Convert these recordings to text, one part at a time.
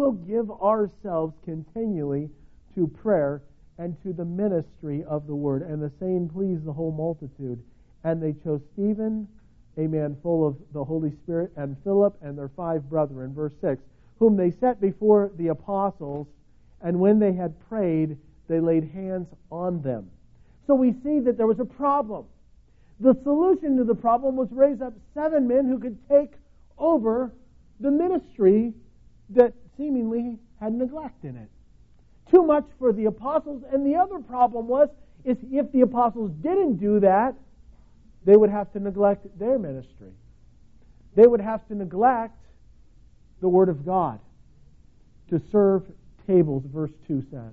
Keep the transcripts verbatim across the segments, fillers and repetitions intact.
will give ourselves continually to prayer and to the ministry of the word. And the saying pleased the whole multitude. And they chose Stephen, a man full of the Holy Spirit, and Philip and their five brethren, verse six, whom they set before the apostles, and when they had prayed, they laid hands on them. So we see that there was a problem. The solution to the problem was raise up seven men who could take over the ministry that seemingly had neglect in it. Too much for the apostles, and the other problem was is if the apostles didn't do that, they would have to neglect their ministry. They would have to neglect the Word of God to serve tables, verse two says.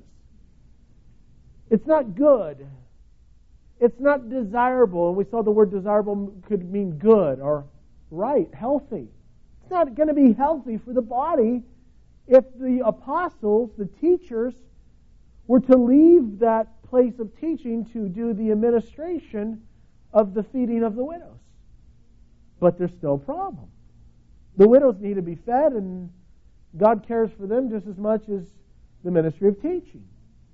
It's not good. It's not desirable. And we saw the word desirable could mean good or right, healthy. It's not going to be healthy for the body if the apostles, the teachers, were to leave that place of teaching to do the administration of the feeding of the widows. But there's still a problem. The widows need to be fed, and God cares for them just as much as the ministry of teaching.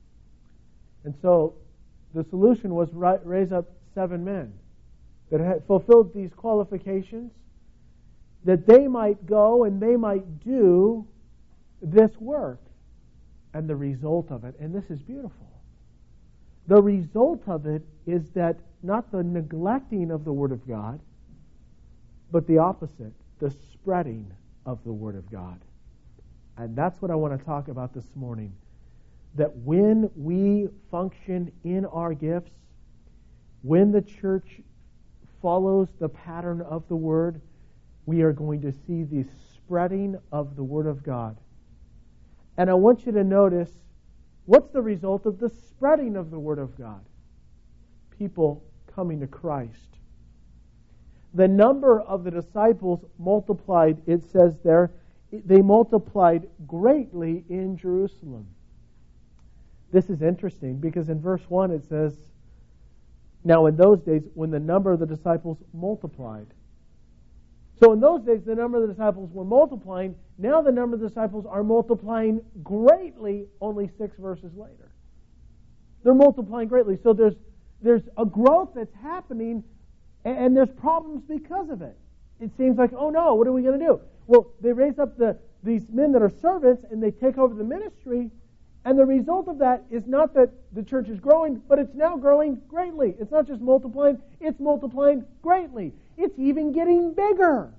And so the solution was raise up seven men that had fulfilled these qualifications, that they might go and they might do this work. And the result of it, and this is beautiful, the result of it is that not the neglecting of the Word of God, but the opposite, the spreading of the Word of God. And that's what I want to talk about this morning. That when we function in our gifts, when the church follows the pattern of the Word, we are going to see the spreading of the Word of God. And I want you to notice, what's the result of the spreading of the Word of God? People coming to Christ. The number of the disciples multiplied, it says there, they multiplied greatly in Jerusalem. This is interesting because in verse one it says, now in those days when the number of the disciples multiplied. So in those days the number of the disciples were multiplying. Now the number of the disciples are multiplying greatly only six verses later. They're multiplying greatly. So there's there's a growth that's happening, and there's problems because of it. It seems like, oh no, what are we going to do? Well, they raise up the these men that are servants, and they take over the ministry, and the result of that is not that the church is growing, but it's now growing greatly. It's not just multiplying, it's multiplying greatly. It's even getting bigger.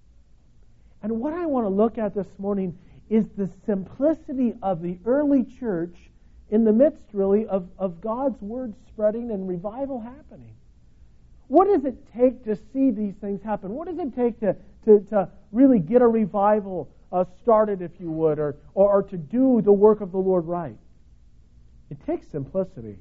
And what I want to look at this morning is the simplicity of the early church in the midst, really, of, of God's Word spreading and revival happening. What does it take to see these things happen? What does it take to, to, to really get a revival uh, started, if you would, or, or, or to do the work of the Lord right? It takes simplicity.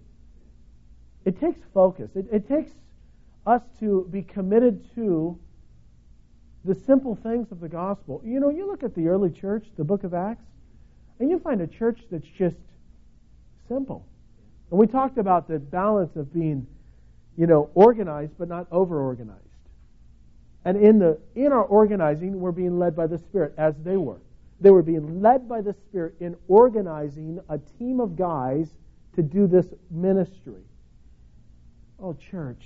It takes focus. It, it takes us to be committed to the simple things of the gospel. You know, you look at the early church, the book of Acts, and you find a church that's just simple. And we talked about the balance of being, you know, organized but not over-organized. And in the in our organizing, we're being led by the Spirit, as they were. They were being led by the Spirit in organizing a team of guys to do this ministry. Oh, church,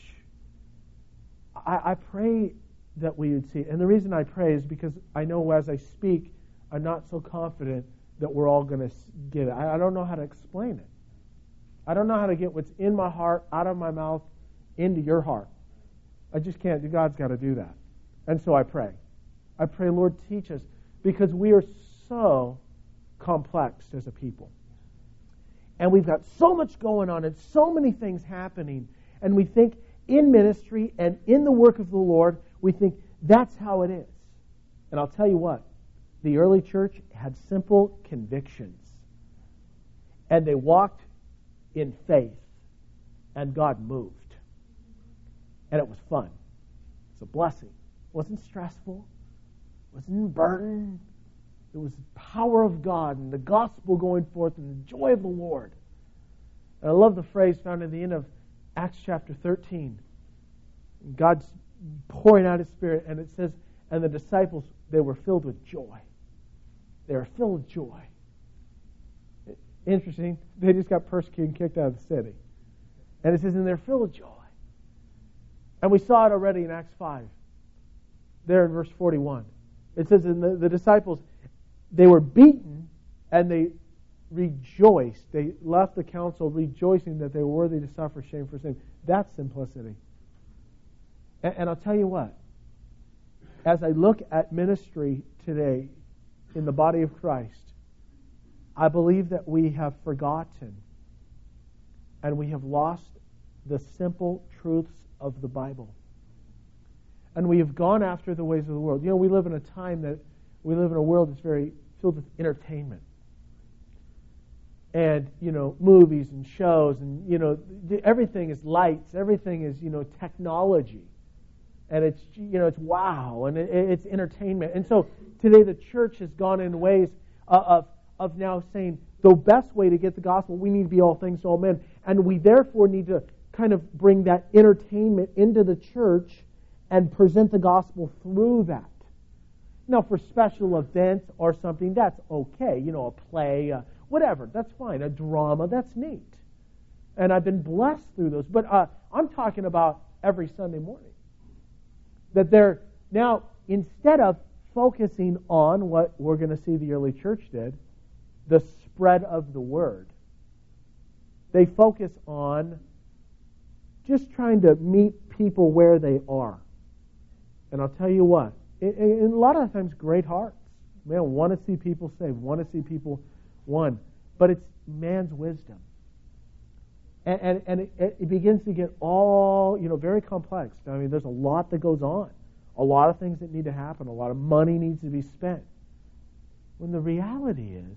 I, I pray that we would see it. And the reason I pray is because I know as I speak, I'm not so confident that we're all going to get it. I, I don't know how to explain it. I don't know how to get what's in my heart, out of my mouth, into your heart. I just can't. God's got to do that. And so I pray. I pray, Lord, teach us, because we are so complex as a people. And we've got so much going on and so many things happening. And we think in ministry and in the work of the Lord, we think that's how it is. And I'll tell you what, the early church had simple convictions. And they walked in faith. And God moved. And it was fun. It's a blessing. It wasn't stressful. It wasn't burden. It was the power of God and the gospel going forth and the joy of the Lord. And I love the phrase found at the end of Acts chapter thirteen. God's pouring out His Spirit, and it says, and the disciples, they were filled with joy. They were filled with joy. Interesting. They just got persecuted and kicked out of the city. And it says, and they're filled with joy. And we saw it already in Acts five. There in verse forty-one. It says, and the, the disciples, they were beaten and they rejoiced. They left the council rejoicing that they were worthy to suffer shame for sin. That's simplicity. And, and I'll tell you what. As I look at ministry today in the body of Christ, I believe that we have forgotten and we have lost the simple truths of the Bible. And we have gone after the ways of the world. You know, we live in a time that we live in a world that's very filled with entertainment. And, you know, movies and shows and, you know, everything is lights. Everything is, you know, technology. And it's, you know, it's wow. And it, it's entertainment. And so today the church has gone in ways of, of now saying the best way to get the gospel, we need to be all things to all men. And we therefore need to kind of bring that entertainment into the church and present the gospel through that. Now, for special events or something, that's okay. You know, a play, uh, whatever, that's fine. A drama, that's neat. And I've been blessed through those. But uh, I'm talking about every Sunday morning. That they're now, instead of focusing on what we're going to see the early church did, the spread of the word, they focus on just trying to meet people where they are. And I'll tell you what, it, it, a lot of times great hearts. Man, want to see people saved, want to see people won. But it's man's wisdom. And, and, and it, it begins to get all, you know, very complex. I mean, there's a lot that goes on. A lot of things that need to happen. A lot of money needs to be spent. When the reality is,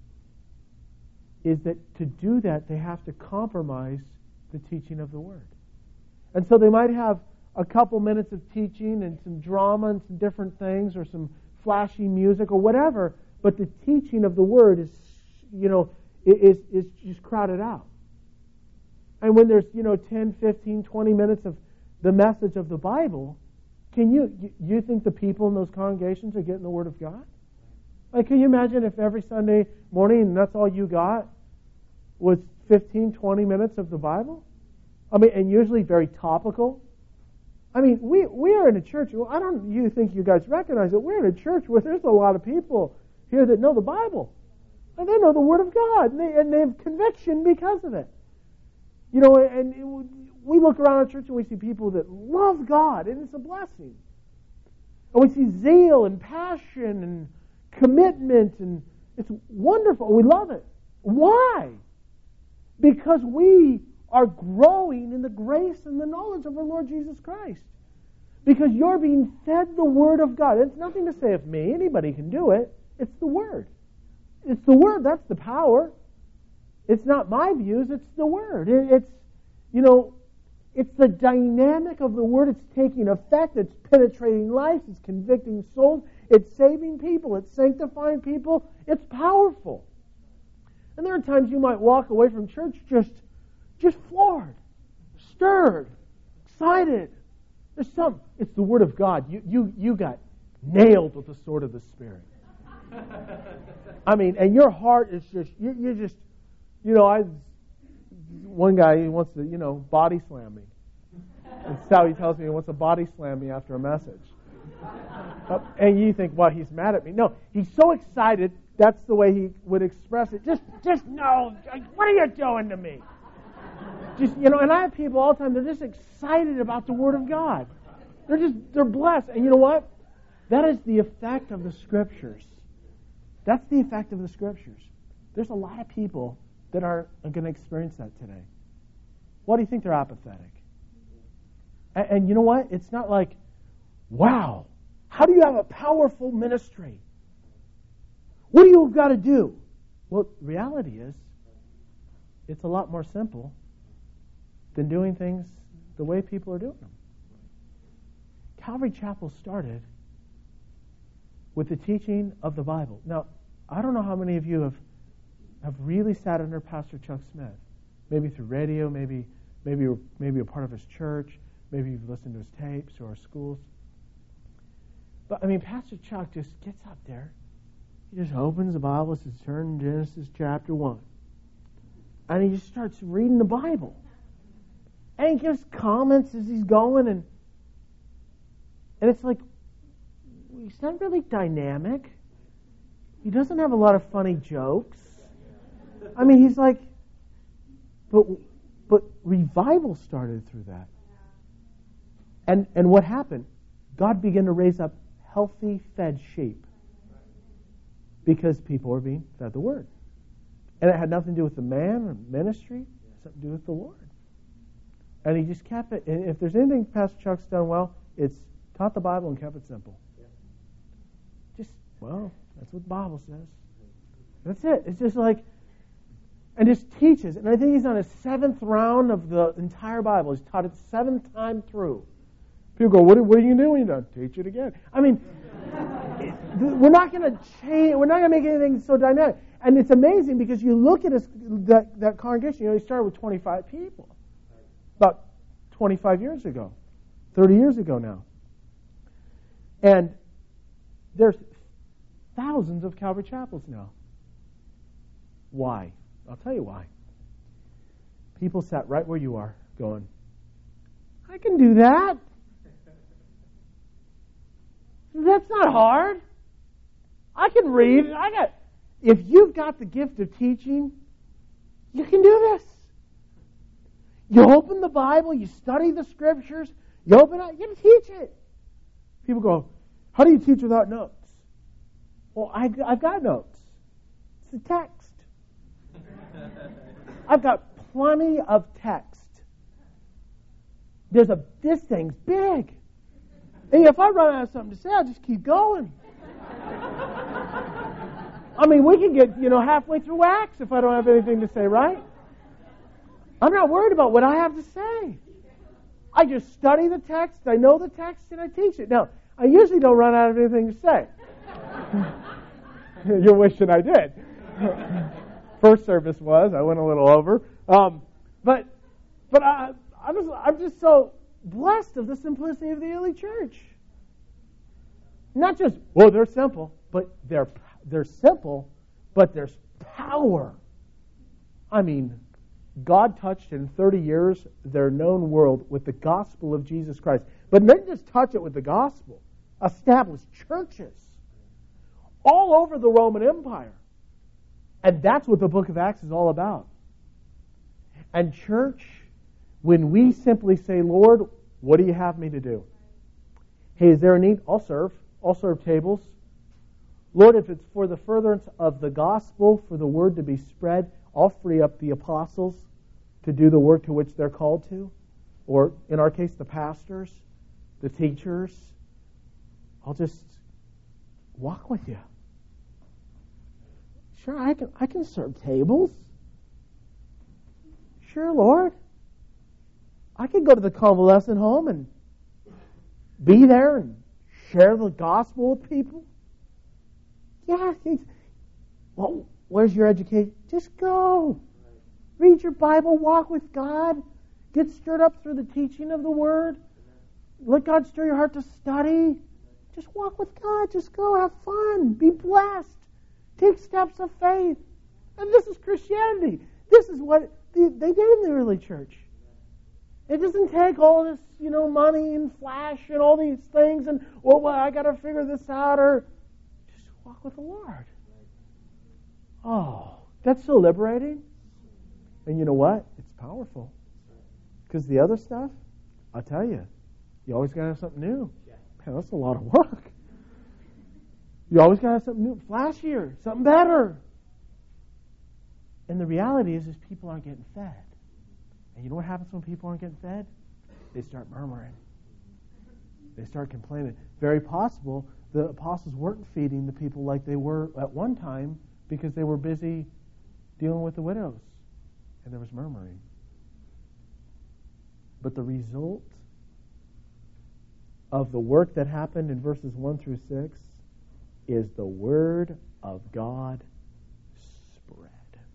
is that to do that, they have to compromise the teaching of the Word. And so they might have a couple minutes of teaching and some drama and some different things or some flashy music or whatever, but the teaching of the Word is, you know, is, is just crowded out. And when there's, you know, ten, fifteen, twenty minutes of the message of the Bible, can you, you think the people in those congregations are getting the Word of God? Like, can you imagine if every Sunday morning, and that's all you got, was fifteen, twenty minutes of the Bible? I mean, and usually very topical. I mean, we, we are in a church, well, I don't you think you guys recognize it, we're in a church where there's a lot of people here that know the Bible. And they know the Word of God, and they, and they have conviction because of it. You know, and it, we look around our church and we see people that love God, and it's a blessing. And we see zeal and passion and commitment, and it's wonderful. We love it. Why? Because we are growing in the grace and the knowledge of our Lord Jesus Christ. Because you're being fed the Word of God. It's nothing to say of me. Anybody can do it. It's the Word. It's the Word. That's the power. It's not my views. It's the Word. It's, you know, it's the dynamic of the Word. It's taking effect. It's penetrating lives. It's convicting souls. It's saving people. It's sanctifying people. It's powerful. And there are times you might walk away from church just, just floored, stirred, excited. There's some. It's the Word of God. You, you, you got nailed with the sword of the Spirit. I mean, and your heart is just, you, you're just, you know, I, one guy, he wants to, you know, body slam me. That's how he tells me he wants to body slam me after a message. Uh, and you think, well, he's mad at me. No, he's so excited, that's the way he would express it. Just, just no, what are you doing to me? Just, you know, and I have people all the time, they're just excited about the Word of God. They're just, they're blessed. And you know what? That is the effect of the Scriptures. That's the effect of the Scriptures. There's a lot of people that are going to experience that today. Why do you think they're apathetic? And, and you know what? It's not like, wow, how do you have a powerful ministry? What do you got to do? Well, reality is, it's a lot more simple than doing things the way people are doing them. Calvary Chapel started with the teaching of the Bible. Now, I don't know how many of you have have really sat under Pastor Chuck Smith, maybe through radio, maybe maybe you're, maybe you're part of his church, maybe you've listened to his tapes or our schools. But I mean, Pastor Chuck just gets up there. he just opens the Bible, says, turn to Genesis chapter one. And he just starts reading the Bible. And he gives comments as he's going, and and it's like, he's not really dynamic. He doesn't have a lot of funny jokes. I mean, he's like, but but revival started through that. And and what happened? God began to raise up healthy, fed sheep because people were being fed the Word. And it had nothing to do with the man or ministry. It had something to do with the Lord. And he just kept it. And if there's anything Pastor Chuck's done well, it's taught the Bible and kept it simple. Just, well, that's what the Bible says. That's it. It's just like, and just teaches. And I think he's on his seventh round of the entire Bible. He's taught it seventh time through. People go, what, what are you going to do when you're done? Teach it again. I mean, we're not going to change, we're not going to make anything so dynamic. And it's amazing because you look at his, that, that congregation, you know, he started with twenty-five people. About twenty-five years ago. thirty years ago now. And there's thousands of Calvary chapels now. Why? I'll tell you why. People sat right where you are going, I can do that. That's not hard. I can read. I got. If you've got the gift of teaching, you can do this. You open the Bible, you study the Scriptures, you open it, you can teach it. People go, how do you teach without notes? Well, I, I've got notes. It's a text. I've got plenty of text. There's a, this thing's big. And if I run out of something to say, I'll just keep going. I mean, we can get, you know, halfway through Acts if I don't have anything to say, right? I'm not worried about what I have to say. I just study the text, I know the text, and I teach it. Now, I usually don't run out of anything to say. You're wishing I did. First service was, I went a little over. Um, but but I, I'm, just, I'm just so blessed of the simplicity of the early church. Not just, well, they're simple, but they're they're simple, but there's power. I mean, God touched in thirty years their known world with the gospel of Jesus Christ. But didn't just touch it with the gospel. Established churches all over the Roman Empire. And that's what the book of Acts is all about. And church, when we simply say, Lord, what do you have me to do? Hey, is there a need? I'll serve. I'll serve tables. Lord, if it's for the furtherance of the gospel, for the word to be spread, I'll free up the apostles to do the work to which they're called to. Or, in our case, the pastors, the teachers. I'll just walk with you. Sure, I can, I can serve tables. Sure, Lord. I can go to the convalescent home and be there and share the gospel with people. Yeah. Well, where's your education? Just go. Read your Bible, walk with God, get stirred up through the teaching of the Word. Let God stir your heart to study. Just walk with God. Just go, have fun, be blessed. Take steps of faith. And this is Christianity. This is what they did in the early church. It doesn't take all this, you know, money and flash and all these things and, oh, well, I got to figure this out, or just walk with the Lord. Oh, that's so liberating. And you know what? It's powerful. Because the other stuff, I'll tell you, you always got to have something new. Man, that's a lot of work. You always got to have something new, flashier, something better. And the reality is, is people aren't getting fed. And you know what happens when people aren't getting fed? They start murmuring. They start complaining. Very possible the apostles weren't feeding the people like they were at one time because they were busy dealing with the widows. And there was murmuring. But the result of the work that happened in verses one through six is the Word of God spread.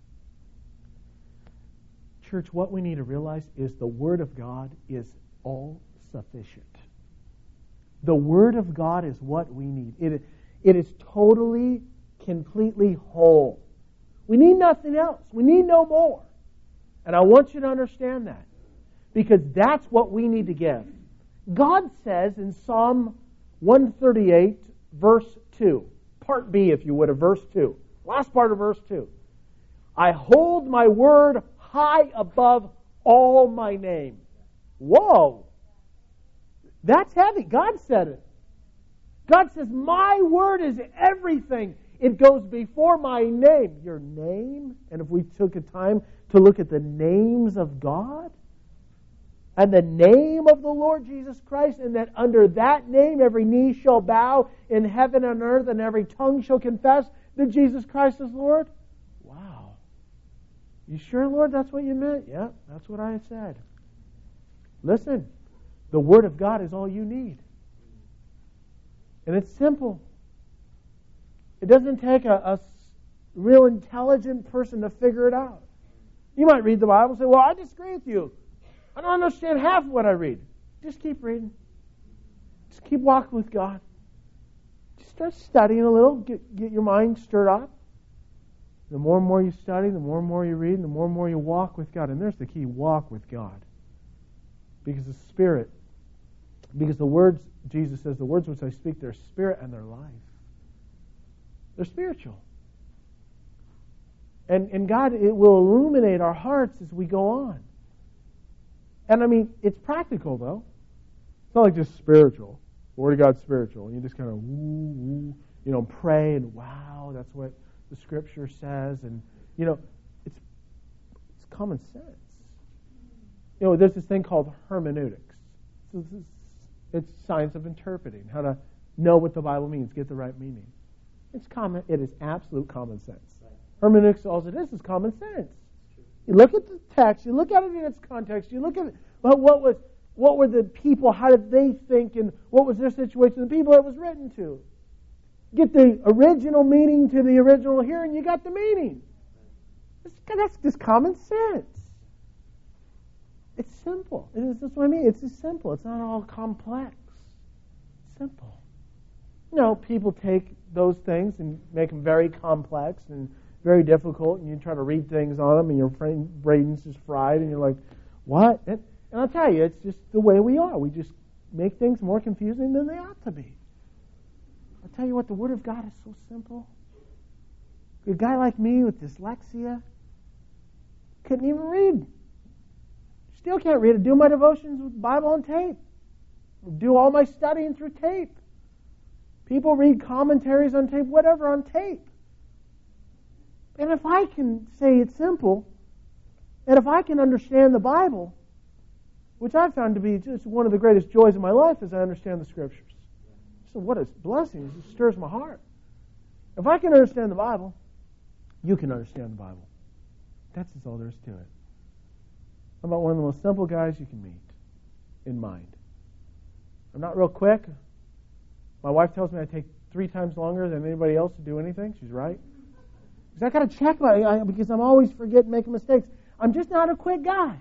Church, what we need to realize is the Word of God is all sufficient. The Word of God is what we need. It, it is totally completely whole. We need nothing else. We need no more. And I want you to understand that, because that's what we need to give. God says in Psalm one thirty-eight, verse two, part B, if you would, of verse two, last part of verse two, I hold my word high above all my name. Whoa! That's heavy. God said it. God says, my word is everything. It goes before my name. Your name? And if we took a time to look at the names of God and the name of the Lord Jesus Christ, and that under that name every knee shall bow in heaven and earth, and every tongue shall confess that Jesus Christ is Lord. Wow. You sure, Lord, that's what you meant? Yeah, that's what I said. Listen, the Word of God is all you need. And it's simple. It doesn't take a, a real intelligent person to figure it out. You might read the Bible and say, well, I disagree with you. I don't understand half of what I read. Just keep reading. Just keep walking with God. Just start studying a little. Get, get your mind stirred up. The more and more you study, the more and more you read, and the more and more you walk with God. And there's the key, walk with God. Because the Spirit, because the words, Jesus says, the words which I speak, they're spirit and they're life. They're spiritual. And, and God, it will illuminate our hearts as we go on. And I mean, it's practical, though. It's not like just spiritual. The Word of God's spiritual. And you just kind of, woo, woo, you know, pray and wow, that's what the Scripture says. And, you know, it's it's common sense. You know, there's this thing called hermeneutics. So this is, it's science of interpreting, how to know what the Bible means, get the right meaning. It's common. It is absolute common sense. Hermeneutics, all it is, is common sense. You look at the text, you look at it in its context, you look at it, well, what was, what were the people, how did they think, and what was their situation, the people it was written to. Get the original meaning to the original here, and you got the meaning. That's just common sense. It's simple. It is, that's what I mean. It's just simple. It's not all complex. It's simple. You know, people take those things and make them very complex and very difficult, and you try to read things on them, and your brain's just fried, and you're like, what? And, and I'll tell you, it's just the way we are. We just make things more confusing than they ought to be. I'll tell you what, the Word of God is so simple. A guy like me with dyslexia couldn't even read. Still can't read it. Do my devotions with Bible on tape. Do all my studying through tape. People read commentaries on tape, whatever on tape. And if I can say it's simple, and if I can understand the Bible, which I've found to be just one of the greatest joys of my life, is I understand the Scriptures. So what a blessing. It stirs my heart. If I can understand the Bible, you can understand the Bible. That's just all there is to it. I'm about one of the most simple guys you can meet in mind. I'm not real quick. My wife tells me I take three times longer than anybody else to do anything. She's right. Because I got to check my, because I'm always forgetting, making mistakes. I'm just not a quick guy.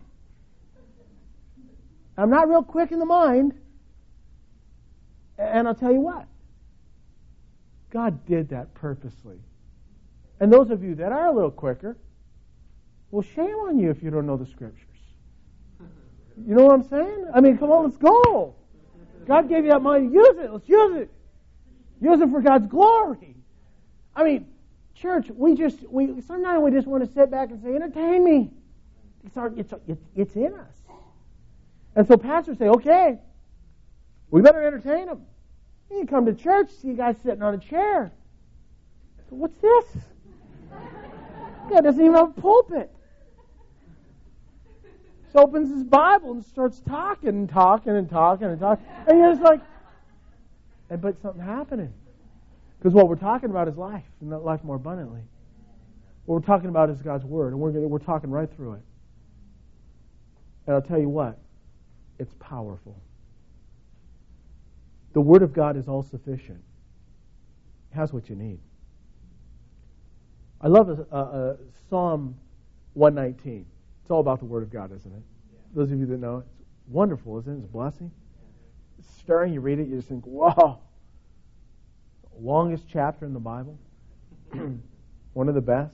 I'm not real quick in the mind. And I'll tell you what. God did that purposely. And those of you that are a little quicker, well, shame on you if you don't know the Scriptures. You know what I'm saying? I mean, come on, let's go. God gave you that mind. Use it. Let's use it. Use it for God's glory. I mean, church, we just, we sometimes we just want to sit back and say, entertain me. It's, our, it's, it's, it's in us. And so pastors say, okay, we better entertain them. You come to church, see a guy sitting on a chair. What's this? God doesn't even have a pulpit. Just opens his Bible and starts talking and talking and talking and talking. And you're just like, and but something happening. Because what we're talking about is life, and not life more abundantly. What we're talking about is God's Word, and we're gonna, we're talking right through it. And I'll tell you what, it's powerful. The Word of God is all sufficient. It has what you need. I love a, a, a Psalm one nineteen. It's all about the Word of God, isn't it? Yeah. Those of you that know, it's wonderful, isn't it? It's a blessing. It's stirring. You read it, you just think, whoa. Longest chapter in the Bible. one of the best.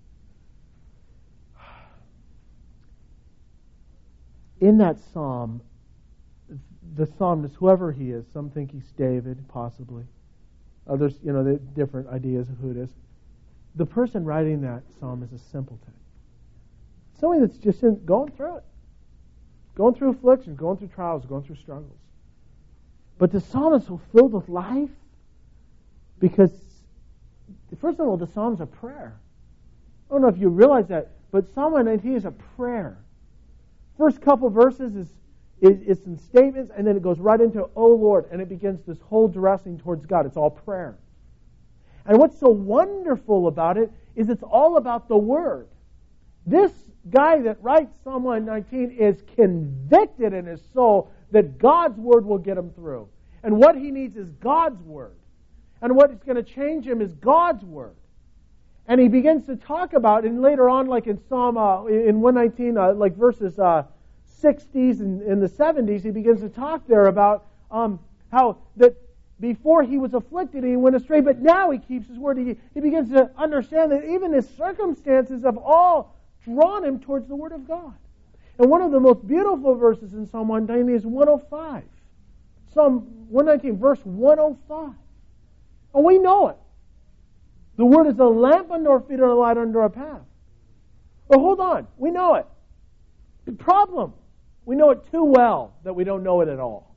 In that psalm, the psalmist, whoever he is, some think he's David, possibly. Others, you know, they have different ideas of who it is. The person writing that psalm is a simpleton. Somebody that's just in, going through it. Going through affliction, going through trials, going through struggles. But the psalm is so filled with life because, first of all, the psalm's a prayer. I don't know if you realize that, but Psalm one nineteen is a prayer. First couple verses is, is, is some statements, and then it goes right into, "Oh Lord," and it begins this whole dressing towards God. It's all prayer. And what's so wonderful about it is it's all about the Word. This guy that writes Psalm one nineteen is convicted in his soul that God's Word will get him through. And what he needs is God's Word. And what is going to change him is God's Word. And he begins to talk about, and later on, like in Psalm uh, in one nineteen, uh, like verses uh, sixties and in the seventies, he begins to talk there about um, how that before he was afflicted, he went astray, but now he keeps his word. He, he begins to understand that even his circumstances have all drawn him towards the Word of God. And one of the most beautiful verses in Psalm one nineteen is one oh five. Psalm one nineteen, verse one oh five. And we know it. The Word is a lamp unto our feet and a light unto our path. But hold on, we know it. The problem, we know it too well that we don't know it at all.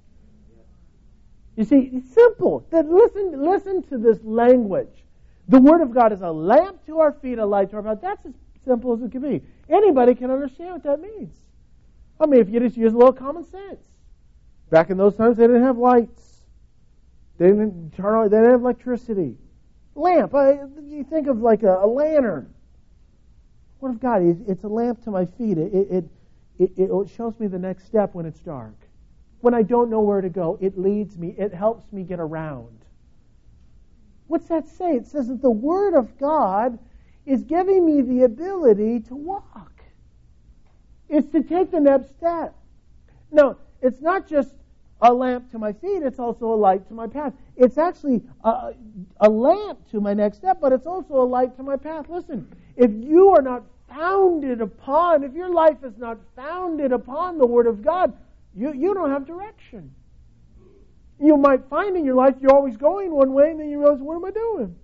You see, it's simple. That listen, listen to this language. The Word of God is a lamp to our feet, a light to our path. That's as simple as it can be. Anybody can understand what that means. I mean, if you just use a little common sense. Back in those times, they didn't have lights. They didn't turn on. They didn't have electricity. Lamp. I, you think of like a, a lantern. Word of God, it, it's a lamp to my feet. It, it, it, it shows me the next step when it's dark. When I don't know where to go, it leads me. It helps me get around. What's that say? It says that the Word of God is giving me the ability to walk. It's to take the next step. Now, it's not just a lamp to my feet, it's also a light to my path. It's actually a, a lamp to my next step, but it's also a light to my path. Listen, if you are not founded upon, if your life is not founded upon the Word of God, you, you don't have direction. You might find in your life you're always going one way, and then you realize, what am I doing?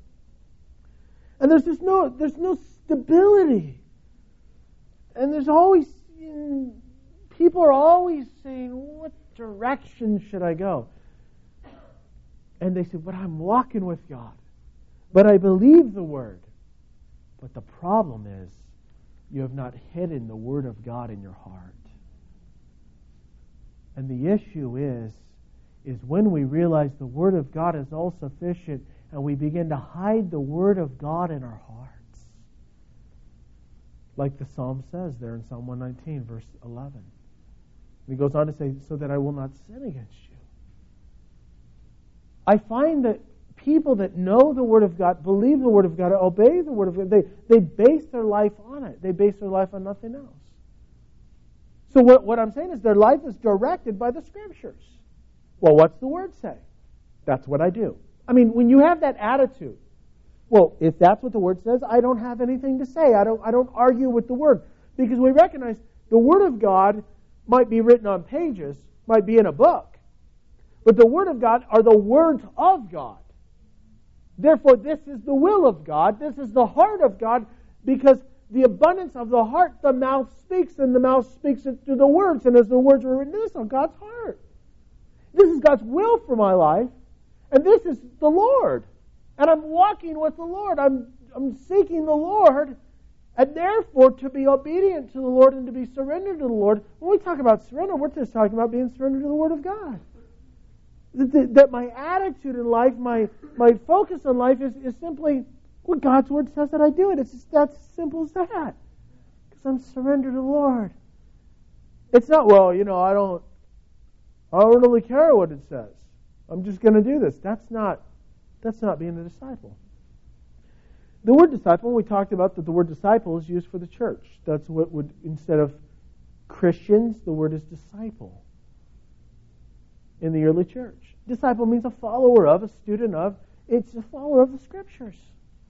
And there's just no, there's no stability. And there's always, you know, people are always saying, what direction should I go? And they say, but I'm walking with God. But I believe the Word. But the problem is, you have not hidden the Word of God in your heart. And the issue is, is when we realize the Word of God is all sufficient and we begin to hide the Word of God in our hearts. Like the Psalm says there in Psalm one nineteen, verse eleven. And he goes on to say, so that I will not sin against you. I find that people that know the Word of God, believe the Word of God, obey the Word of God, they, they base their life on it. They base their life on nothing else. So what, what I'm saying is their life is directed by the Scriptures. Well, what's the Word say? That's what I do. I mean, when you have that attitude, well, if that's what the Word says, I don't have anything to say. I don't, I don't argue with the Word. Because we recognize the Word of God might be written on pages, might be in a book. But the Word of God are the words of God. Therefore, this is the will of God. This is the heart of God, because the abundance of the heart, the mouth speaks, and the mouth speaks it through the words. And as the words were written, this is God's heart. This is God's will for my life, and this is the Lord. And I'm walking with the Lord. I'm, I'm seeking the Lord, and therefore to be obedient to the Lord and to be surrendered to the Lord. When we talk about surrender, we're just talking about being surrendered to the Word of God. That, that my attitude in life, my, my focus on life is, is simply what God's Word says that I do it. It's just that simple as that. Because I'm surrendered to the Lord. It's not, well, you know, I don't, I don't really care what it says. I'm just going to do this. That's not, that's not being a disciple. The word disciple, we talked about that the word disciple is used for the church. That's what would, instead of Christians, the word is disciple in the early church. Disciple means a follower of, a student of. It's a follower of the Scriptures.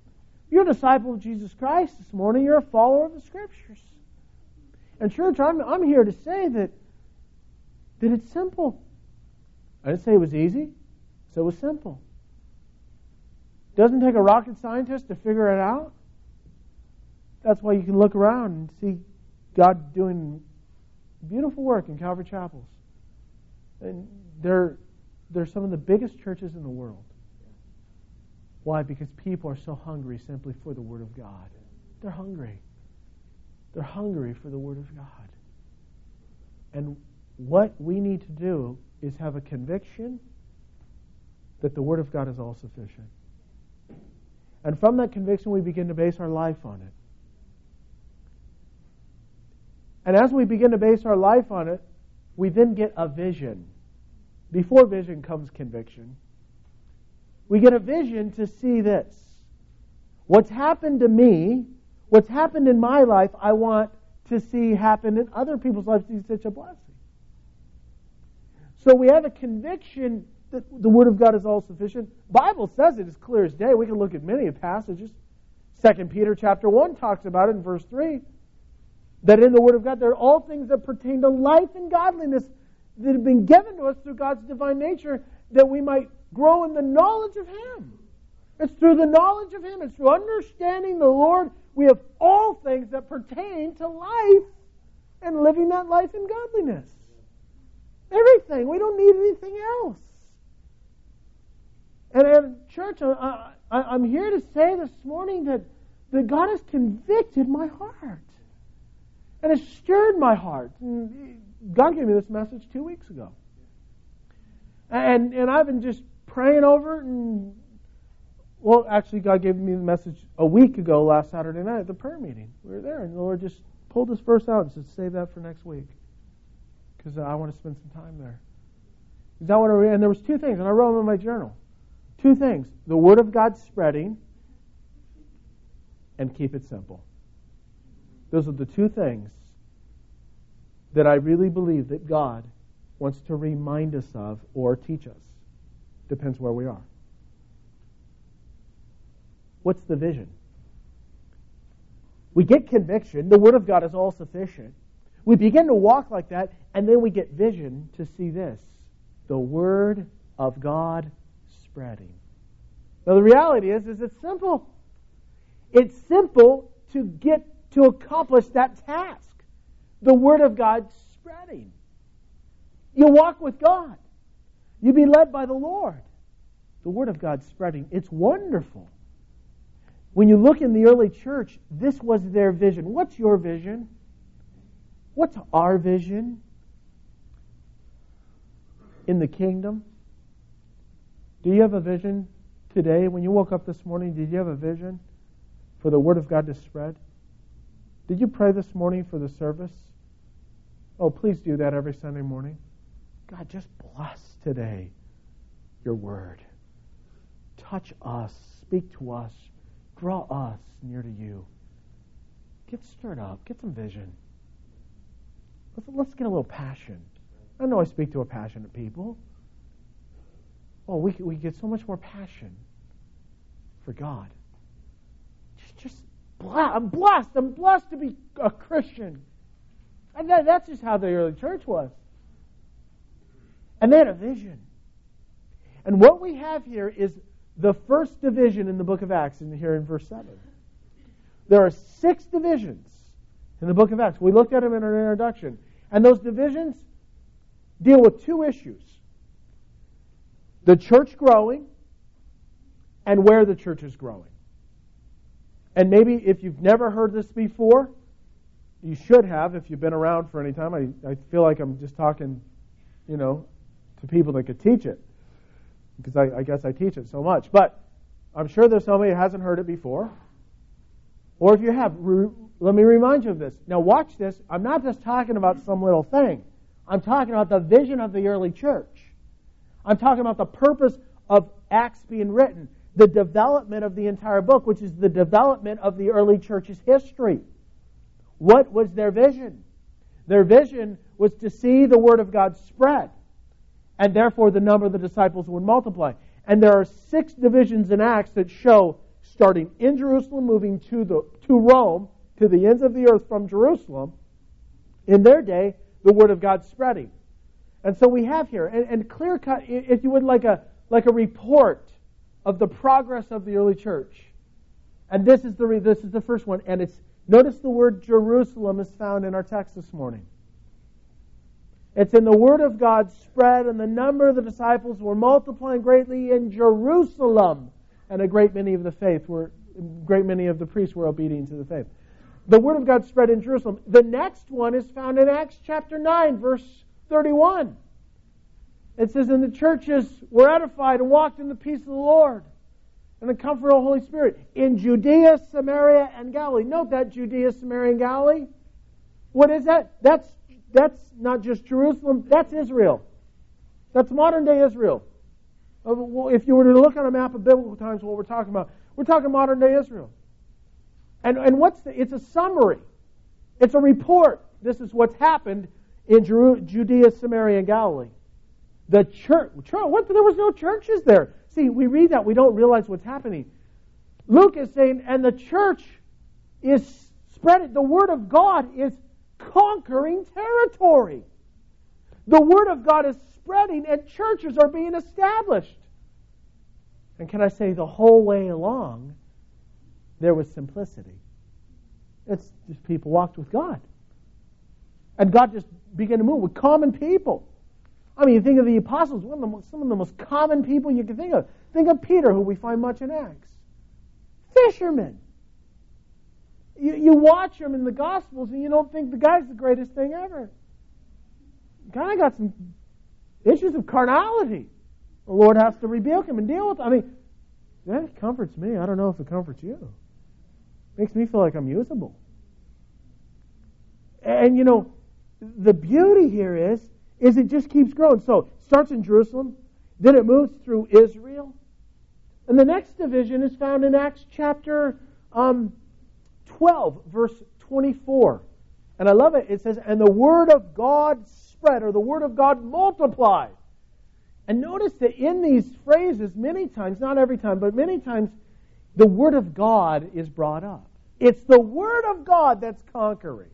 You're a disciple of Jesus Christ this morning. You're a follower of the Scriptures. And church, I'm, I'm here to say that, that it's simple. I didn't say it was easy. So it was simple. It doesn't take a rocket scientist to figure it out. That's why you can look around and see God doing beautiful work in Calvary Chapels. And they're, they're some of the biggest churches in the world. Why? Because people are so hungry simply for the Word of God. They're hungry. They're hungry for the Word of God. And what we need to do is have a conviction that the Word of God is all sufficient. And from that conviction, we begin to base our life on it. And as we begin to base our life on it, we then get a vision. Before vision comes conviction. We get a vision to see this. What's happened to me, what's happened in my life, I want to see happen in other people's lives. It's such a blessing. So we have a conviction that the Word of God is all sufficient. The Bible says it as clear as day. We can look at many passages. Second Peter chapter one talks about it in verse three. That in the Word of God there are all things that pertain to life and godliness that have been given to us through God's divine nature, that we might grow in the knowledge of Him. It's through the knowledge of Him. It's through understanding the Lord. We have all things that pertain to life and living that life in godliness. Everything. We don't need anything else. And, and church, I, I, I'm here to say this morning that, that God has convicted my heart. And has stirred my heart. And God gave me this message two weeks ago. And and I've been just praying over it. And, well, actually, God gave me the message a week ago, last Saturday night at the prayer meeting. We were there, and the Lord just pulled this verse out and said, save that for next week. Because I want to spend some time there. Because I want to read, and there was two things, and I wrote them in my journal. Two things. The Word of God spreading, and keep it simple. Those are the two things that I really believe that God wants to remind us of or teach us. Depends where we are. What's the vision? We get conviction. The Word of God is all sufficient. We begin to walk like that, and then we get vision to see this. The Word of God spreading. Now the reality is, is it's simple. It's simple to get to accomplish that task. The Word of God spreading. You walk with God. You be led by the Lord. The Word of God spreading. It's wonderful. When you look in the early church, this was their vision. What's your vision? What's our vision in the kingdom? Do you have a vision today? When you woke up this morning, did you have a vision for the Word of God to spread? Did you pray this morning for the service? Oh, please do that every Sunday morning. God, just bless today your Word. Touch us. Speak to us. Draw us near to you. Get stirred up. Get some vision. Let's, let's get a little passion. I know I speak to a passionate people. Oh, we, we get so much more passion for God. Just, just I'm blessed. I'm blessed to be a Christian. And that, that's just how the early church was. And they had a vision. And what we have here is the first division in the book of Acts, in here in verse seven. There are six divisions in the book of Acts. We looked at them in our introduction. And those divisions deal with two issues. The church growing and where the church is growing. And maybe if you've never heard this before, you should have if you've been around for any time. I, I feel like I'm just talking, you know, to people that could teach it. Because I, I guess I teach it so much. But I'm sure there's somebody who hasn't heard it before. Or if you have, re- let me remind you of this. Now watch this. I'm not just talking about some little thing. I'm talking about the vision of the early church. I'm talking about the purpose of Acts being written. The development of the entire book, which is the development of the early church's history. What was their vision? Their vision was to see the Word of God spread. And therefore the number of the disciples would multiply. And there are six divisions in Acts that show starting in Jerusalem, moving to the to Rome, to the ends of the earth from Jerusalem. In their day, the Word of God spreading. And so we have here, and, and clear cut, if you would, like a like a report of the progress of the early church. And this is the this is the first one, and it's notice the word Jerusalem is found in our text this morning. It's in the Word of God spread, and the number of the disciples were multiplying greatly in Jerusalem, and a great many of the faith were, great many of the priests were obedient to the faith. The Word of God spread in Jerusalem. The next one is found in Acts chapter nine, verse thirty-one. It says, "And the churches were edified and walked in the peace of the Lord and the comfort of the Holy Spirit in Judea, Samaria, and Galilee." Note that, Judea, Samaria, and Galilee. What is that? That's That's not just Jerusalem, that's Israel. That's modern-day Israel. If you were to look on a map of biblical times, what we're talking about, we're talking modern-day Israel. And and what's the, it's a summary. It's a report. This is what's happened in Judea, Samaria, and Galilee. The church, what? There was no churches there. See, we read that, we don't realize what's happening. Luke is saying, and the church is spreading, the Word of God is conquering territory. The Word of God is spreading and churches are being established. And can I say, the whole way along, there was simplicity. It's just people walked with God. And God just began to move with common people. I mean, you think of the apostles, one of the most, some of the most common people you can think of. Think of Peter, who we find much in Acts. Fishermen. You, you watch him in the Gospels and you don't think the guy's the greatest thing ever. Kind of got some issues of carnality. The Lord has to rebuke him and deal with them. I mean, that comforts me. I don't know if it comforts you. Makes me feel like I'm usable. And you know, the beauty here is, is it just keeps growing. So it starts in Jerusalem, then it moves through Israel. And the next division is found in Acts chapter um, twelve, verse twenty-four. And I love it. It says, "And the Word of God spread," or the Word of God multiplied. And notice that in these phrases, many times, not every time, but many times, the Word of God is brought up. It's the Word of God that's conquering.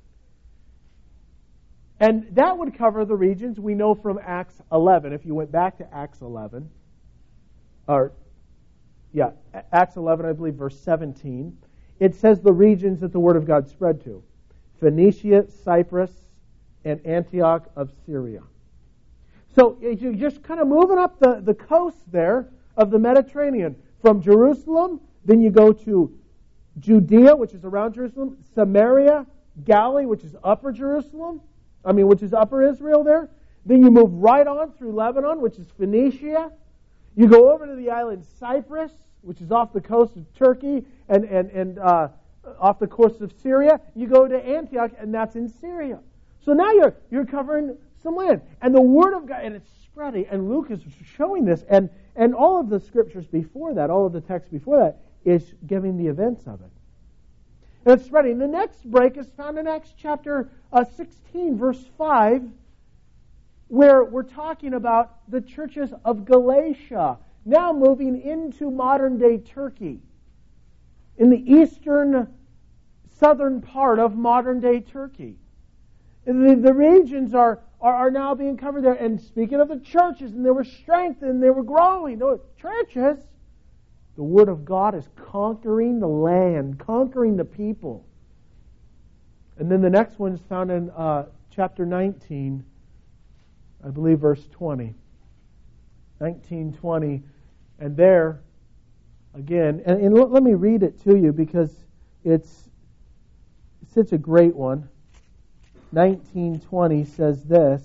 And that would cover the regions we know from Acts eleven. If you went back to Acts eleven, or, yeah, Acts eleven, I believe, verse seventeen, it says the regions that the Word of God spread to: Phoenicia, Cyprus, and Antioch of Syria. So you're just kind of moving up the, the coast there of the Mediterranean. From Jerusalem, then you go to Judea, which is around Jerusalem, Samaria, Galilee, which is upper Jerusalem, I mean, which is upper Israel there. Then you move right on through Lebanon, which is Phoenicia. You go over to the island Cyprus, which is off the coast of Turkey and, and, and uh, off the coast of Syria. You go to Antioch, and that's in Syria. So now you're you're covering some land. And the Word of God, and it's spreading, and Luke is showing this, and, and all of the scriptures before that, all of the text before that, is giving the events of it. And it's spreading. The next break is found in Acts chapter uh, sixteen, verse five, where we're talking about the churches of Galatia, now moving into modern-day Turkey, in the eastern, southern part of modern-day Turkey. The, the regions are, are, are now being covered there. And speaking of the churches, and they were strengthened, they were growing. Those churches, the Word of God is conquering the land, conquering the people. And then the next one is found in uh, chapter nineteen, I believe verse twenty. nineteen twenty. And there, again, and, and let, let me read it to you because it's such a great one. nineteen twenty says this: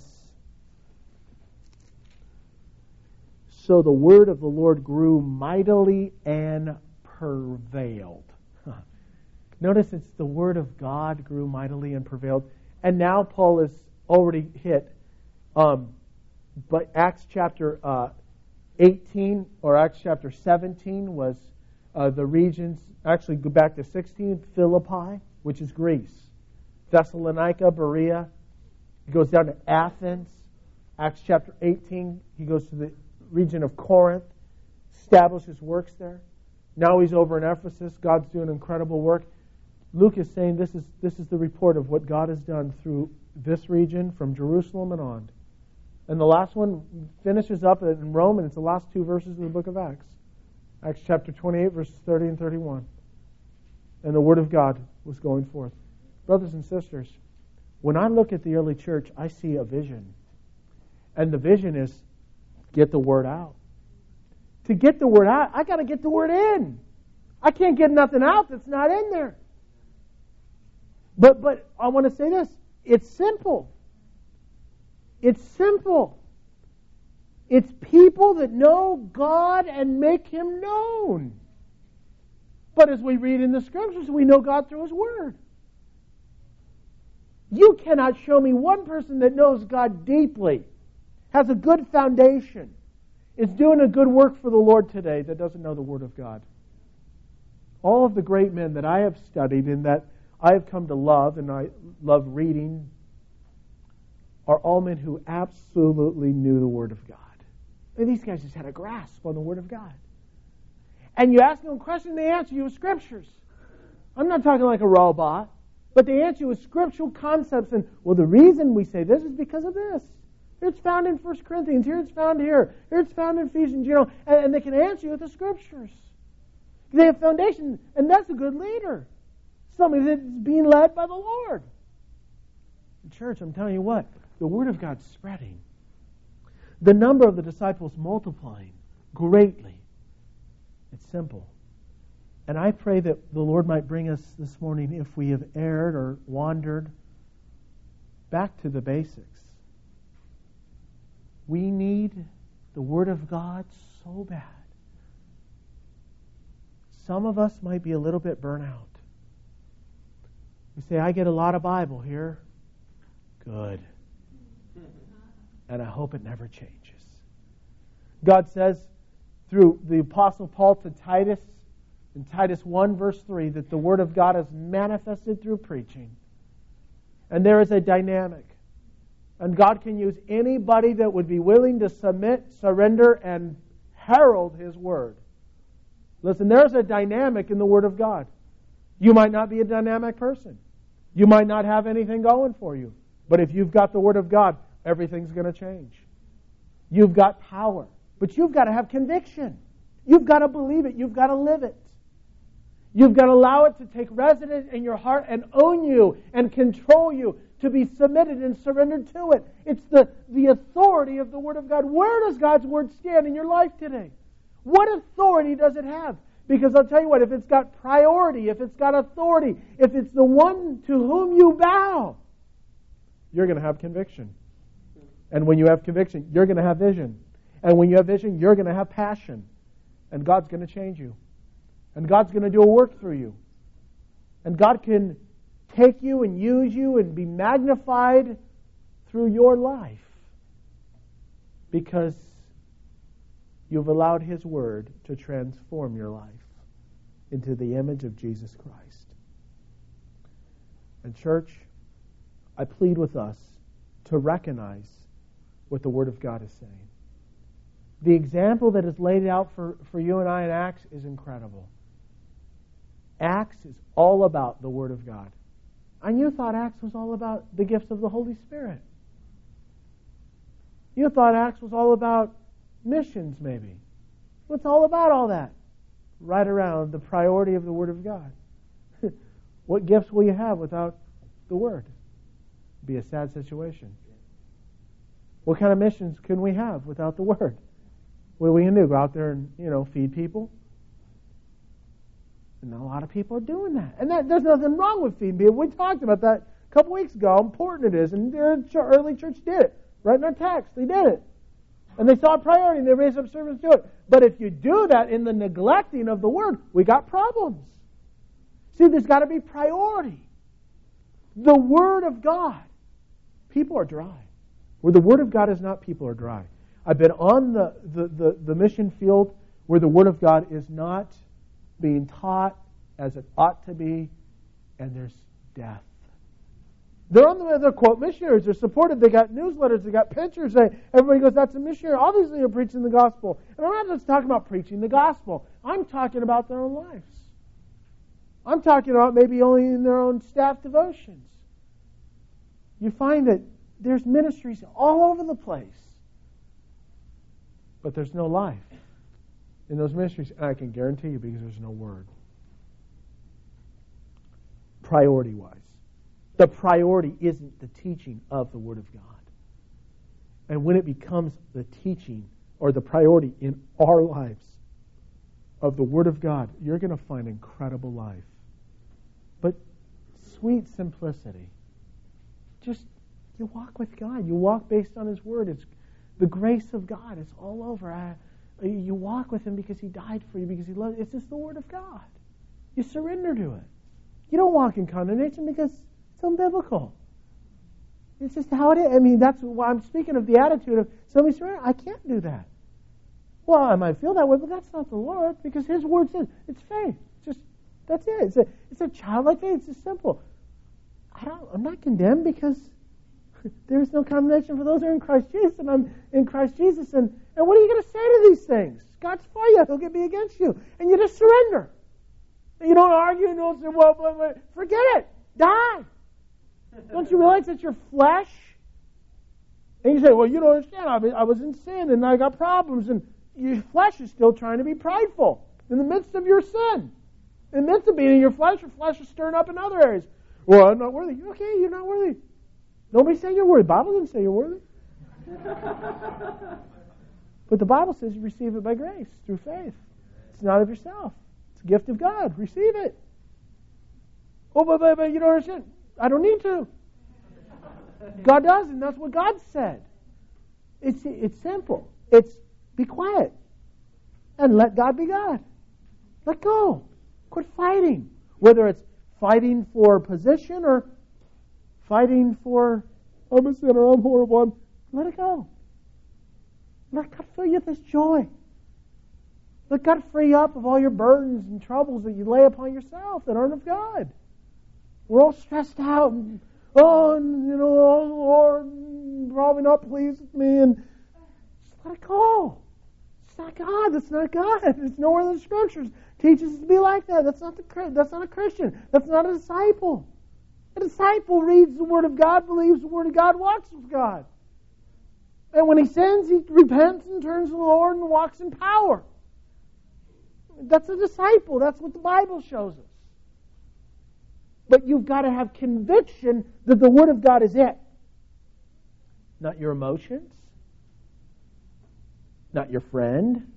"So the word of the Lord grew mightily and prevailed." Huh. Notice it's the word of God grew mightily and prevailed. And now Paul has already hit, um, but Acts chapter uh, eighteen or Acts chapter seventeen was uh, the regions, actually go back to sixteen, Philippi, which is Greece. Thessalonica, Berea. He goes down to Athens. Acts chapter eighteen, he goes to the region of Corinth, establishes works there. Now he's over in Ephesus. God's doing incredible work. Luke is saying this is this is the report of what God has done through this region from Jerusalem and on. And the last one finishes up in Rome, and it's the last two verses of the book of Acts. Acts chapter twenty-eight, verses thirty and thirty-one. And the Word of God was going forth. Brothers and sisters, when I look at the early church, I see a vision. And the vision is get the Word out. To get the Word out, I got to get the Word in. I can't get nothing out that's not in there. But but I want to say this. It's simple. It's simple. It's people that know God and make Him known. But as we read in the Scriptures, we know God through His Word. You cannot show me one person that knows God deeply, has a good foundation, is doing a good work for the Lord today that doesn't know the Word of God. All of the great men that I have studied and that I have come to love, and I love reading, are all men who absolutely knew the Word of God. And these guys just had a grasp on the Word of God. And you ask them a question, they answer you with Scriptures. I'm not talking like a robot, but they answer you with scriptural concepts. And, well, the reason we say this is because of this. Here it's found in First Corinthians. Here it's found here. Here it's found in Ephesians. You know, and, and they can answer you with the Scriptures. They have foundation, and that's a good leader. Somebody that's being led by the Lord. Church, I'm telling you what, the Word of God's spreading. The number of the disciples multiplying greatly. It's simple. And I pray that the Lord might bring us this morning, if we have erred or wandered, back to the basics. We need the Word of God so bad. Some of us might be a little bit burnt out. You say, I get a lot of Bible here. Good. And I hope it never changes. God says through the Apostle Paul to Titus, in Titus one verse three, that the Word of God is manifested through preaching. And there is a dynamic. And God can use anybody that would be willing to submit, surrender, and herald His Word. Listen, there's a dynamic in the Word of God. You might not be a dynamic person. You might not have anything going for you. But if you've got the Word of God, everything's going to change. You've got power. But you've got to have conviction. You've got to believe it. You've got to live it. You've got to allow it to take residence in your heart and own you and control you, to be submitted and surrendered to it. It's the, the authority of the Word of God. Where does God's Word stand in your life today? What authority does it have? Because I'll tell you what, if it's got priority, if it's got authority, if it's the one to whom you bow, you're going to have conviction. And when you have conviction, you're going to have vision. And when you have vision, you're going to have passion. And God's going to change you. And God's going to do a work through you. And God can take you and use you and be magnified through your life because you've allowed His Word to transform your life into the image of Jesus Christ. And church, I plead with us to recognize what the Word of God is saying. The example that is laid out for, for you and I in Acts is incredible. Acts is all about the Word of God. And you thought Acts was all about the gifts of the Holy Spirit. You thought Acts was all about missions, maybe. What's all about all that? Right around the priority of the Word of God. What gifts will you have without the Word? It'd be a sad situation. What kind of missions can we have without the Word? What are we going to do? Go out there and, you know, feed people? And a lot of people are doing that. And that, there's nothing wrong with feeding people. We talked about that a couple weeks ago, how important it is. And the early church did it. Right in our text, they did it. And they saw a priority and they raised up servants to it. But if you do that in the neglecting of the Word, we got problems. See, there's got to be priority. The Word of God. People are dry. Where the Word of God is not, people are dry. I've been on the, the, the, the mission field where the Word of God is not being taught as it ought to be, and there's death. They're on the, they're quote missionaries. They're supported. They got newsletters. They got pictures. They, everybody goes, that's a missionary. Obviously, they're preaching the gospel. And I'm not just talking about preaching the gospel. I'm talking about their own lives. I'm talking about maybe only in their own staff devotions. You find that there's ministries all over the place, but there's no life in those ministries. And I can guarantee you, because there's no word. Priority-wise. The priority isn't the teaching of the Word of God. And when it becomes the teaching or the priority in our lives of the Word of God, you're going to find incredible life. But sweet simplicity. Just, you walk with God. You walk based on His Word. It's the grace of God. It's all over. I, you walk with Him because He died for you, because He loves you. It's just the Word of God. You surrender to it. You don't walk in condemnation because it's unbiblical. It's just how it is. I mean, that's why I'm speaking of the attitude of somebody surrender. I can't do that. Well, I might feel that way, but that's not the Lord, because His Word says it's faith. It's just, that's it. It's a, it's a childlike faith. It's just simple. I don't, I'm not condemned because there is no condemnation for those who are in Christ Jesus, and I'm in Christ Jesus. And, and what are you going to say to these things? God's for you. He'll get me against you. And you just surrender. And you don't argue and don't say, well, well, well, forget it. Die. Don't you realize it's your flesh? And you say, well, you don't understand. I was, I was in sin and I got problems. And your flesh is still trying to be prideful in the midst of your sin. In the midst of being in your flesh, your flesh is stirring up in other areas. Well, I'm not worthy. Okay, you're not worthy. Nobody say you're worthy. The Bible didn't say you're worthy. But the Bible says you receive it by grace, through faith. It's not of yourself. It's a gift of God. Receive it. Oh, but, but, but you don't understand. I don't need to. God does, and that's what God said. It's, it's simple. It's be quiet and let God be God. Let go. Quit fighting. Whether it's fighting for position or fighting for, I'm a sinner, I'm horrible, I'm, let it go. Let God fill you with His joy. Let God free you up of all your burdens and troubles that you lay upon yourself that aren't of God. We're all stressed out. And, oh, and, you know, oh, Lord, probably not pleased with me. And just let it go. It's not God. That's not God. It's nowhere in the Scriptures teaches us to be like that. That's not the. That's not a Christian. That's not a disciple. A disciple reads the Word of God, believes the Word of God, walks with God. And when he sins, he repents and turns to the Lord and walks in power. That's a disciple. That's what the Bible shows us. But you've got to have conviction that the Word of God is it. Not your emotions. Not your friend.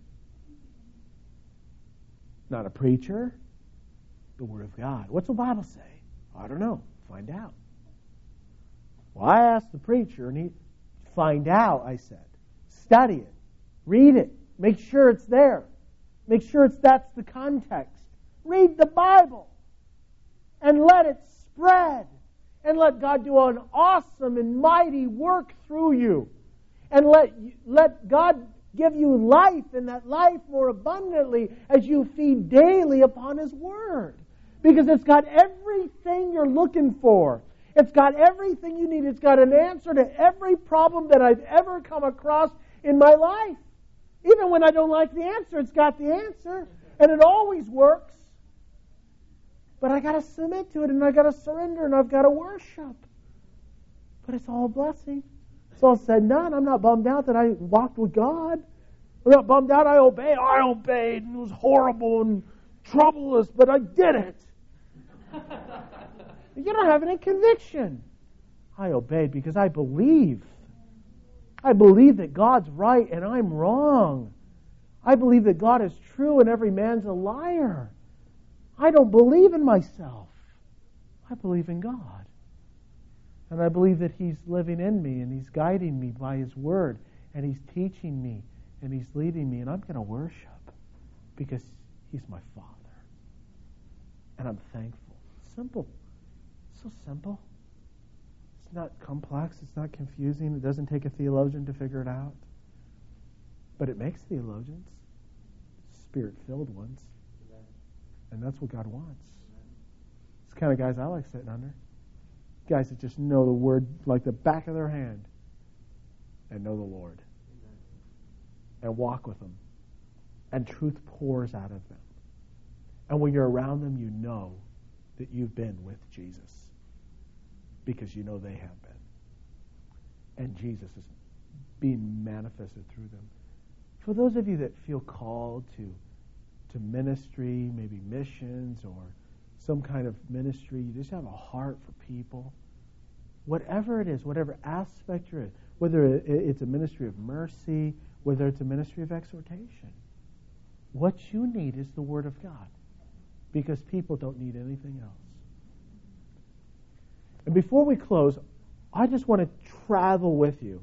Not a preacher. The Word of God. What's the Bible say? I don't know. Find out. Well, I asked the preacher, and he, find out, I said. Study it. Read it. Make sure it's there. Make sure it's that's the context. Read the Bible. And let it spread. And let God do an awesome and mighty work through you. And let, let God give you life, and that life more abundantly as you feed daily upon His Word. Because it's got everything you're looking for. It's got everything you need. It's got an answer to every problem that I've ever come across in my life. Even when I don't like the answer, it's got the answer. And it always works. But I got to submit to it, and I got to surrender, and I've got to worship. But it's all a blessing. It's all said and done. I'm not bummed out that I walked with God. I'm not bummed out I obeyed. I obeyed, and it was horrible and troublous, but I did it. You don't have any conviction. I obeyed because I believe. I believe that God's right and I'm wrong. I believe that God is true and every man's a liar. I don't believe in myself. I believe in God. And I believe that He's living in me and He's guiding me by His Word and He's teaching me and He's leading me, and I'm going to worship because He's my Father. And I'm thankful. Simple. So simple. It's not complex. It's not confusing. It doesn't take a theologian to figure it out. But it makes theologians. Spirit-filled ones. Amen. And that's what God wants. Amen. It's the kind of guys I like sitting under. Guys that just know the Word like the back of their hand and know the Lord. Amen. And walk with Him. And truth pours out of them. And when you're around them, you know that you've been with Jesus. Because you know they have been. And Jesus is being manifested through them. For those of you that feel called to, to ministry, maybe missions or some kind of ministry, you just have a heart for people. Whatever it is, whatever aspect you're in, whether it's a ministry of mercy, whether it's a ministry of exhortation, what you need is the Word of God. Because people don't need anything else. And before we close, I just want to travel with you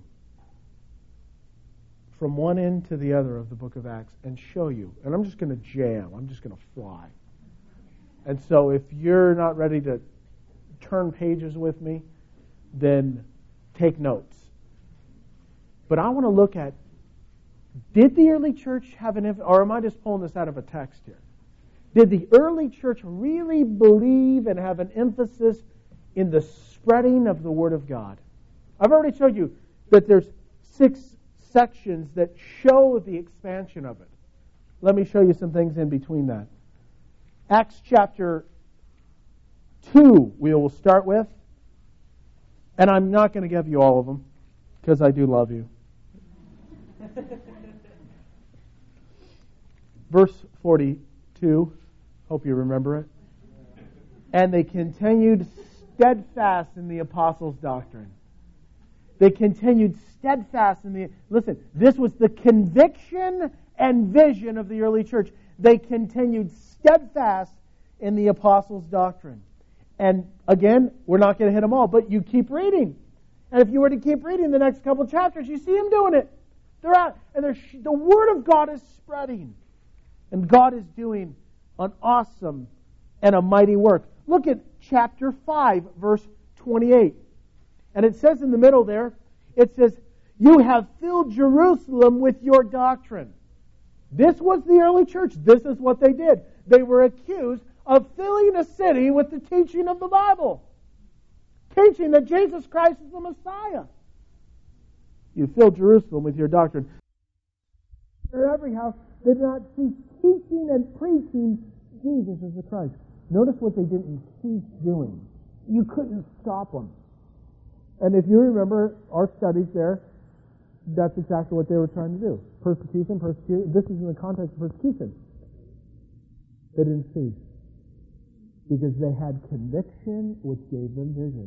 from one end to the other of the book of Acts and show you. And I'm just going to jam. I'm just going to fly. And so if you're not ready to turn pages with me, then take notes. But I want to look at, did the early church have an, or am I just pulling this out of a text here? Did the early church really believe and have an emphasis in the spreading of the Word of God? I've already showed you that there's six sections that show the expansion of it. Let me show you some things in between that. Acts chapter two we will start with. And I'm not going to give you all of them because I do love you. Verse forty-two. Hope you remember it. And they continued steadfast in the apostles' doctrine. They continued steadfast in the... Listen, this was the conviction and vision of the early church. They continued steadfast in the apostles' doctrine. And again, we're not going to hit them all, but you keep reading. And if you were to keep reading the next couple of chapters, you see them doing it. They're out, and they're, the Word of God is spreading. And God is doing an awesome and a mighty work. Look at chapter five, verse twenty-eight. And it says in the middle there, it says, you have filled Jerusalem with your doctrine. This was the early church. This is what they did. They were accused of filling a city with the teaching of the Bible. Teaching that Jesus Christ is the Messiah. You filled Jerusalem with your doctrine. In every house did not cease teaching and preaching Jesus as the Christ. Notice what they didn't cease doing. You couldn't stop them. And if you remember our studies there, that's exactly what they were trying to do. Persecution, persecution. This is in the context of persecution. They didn't cease. Because they had conviction which gave them vision.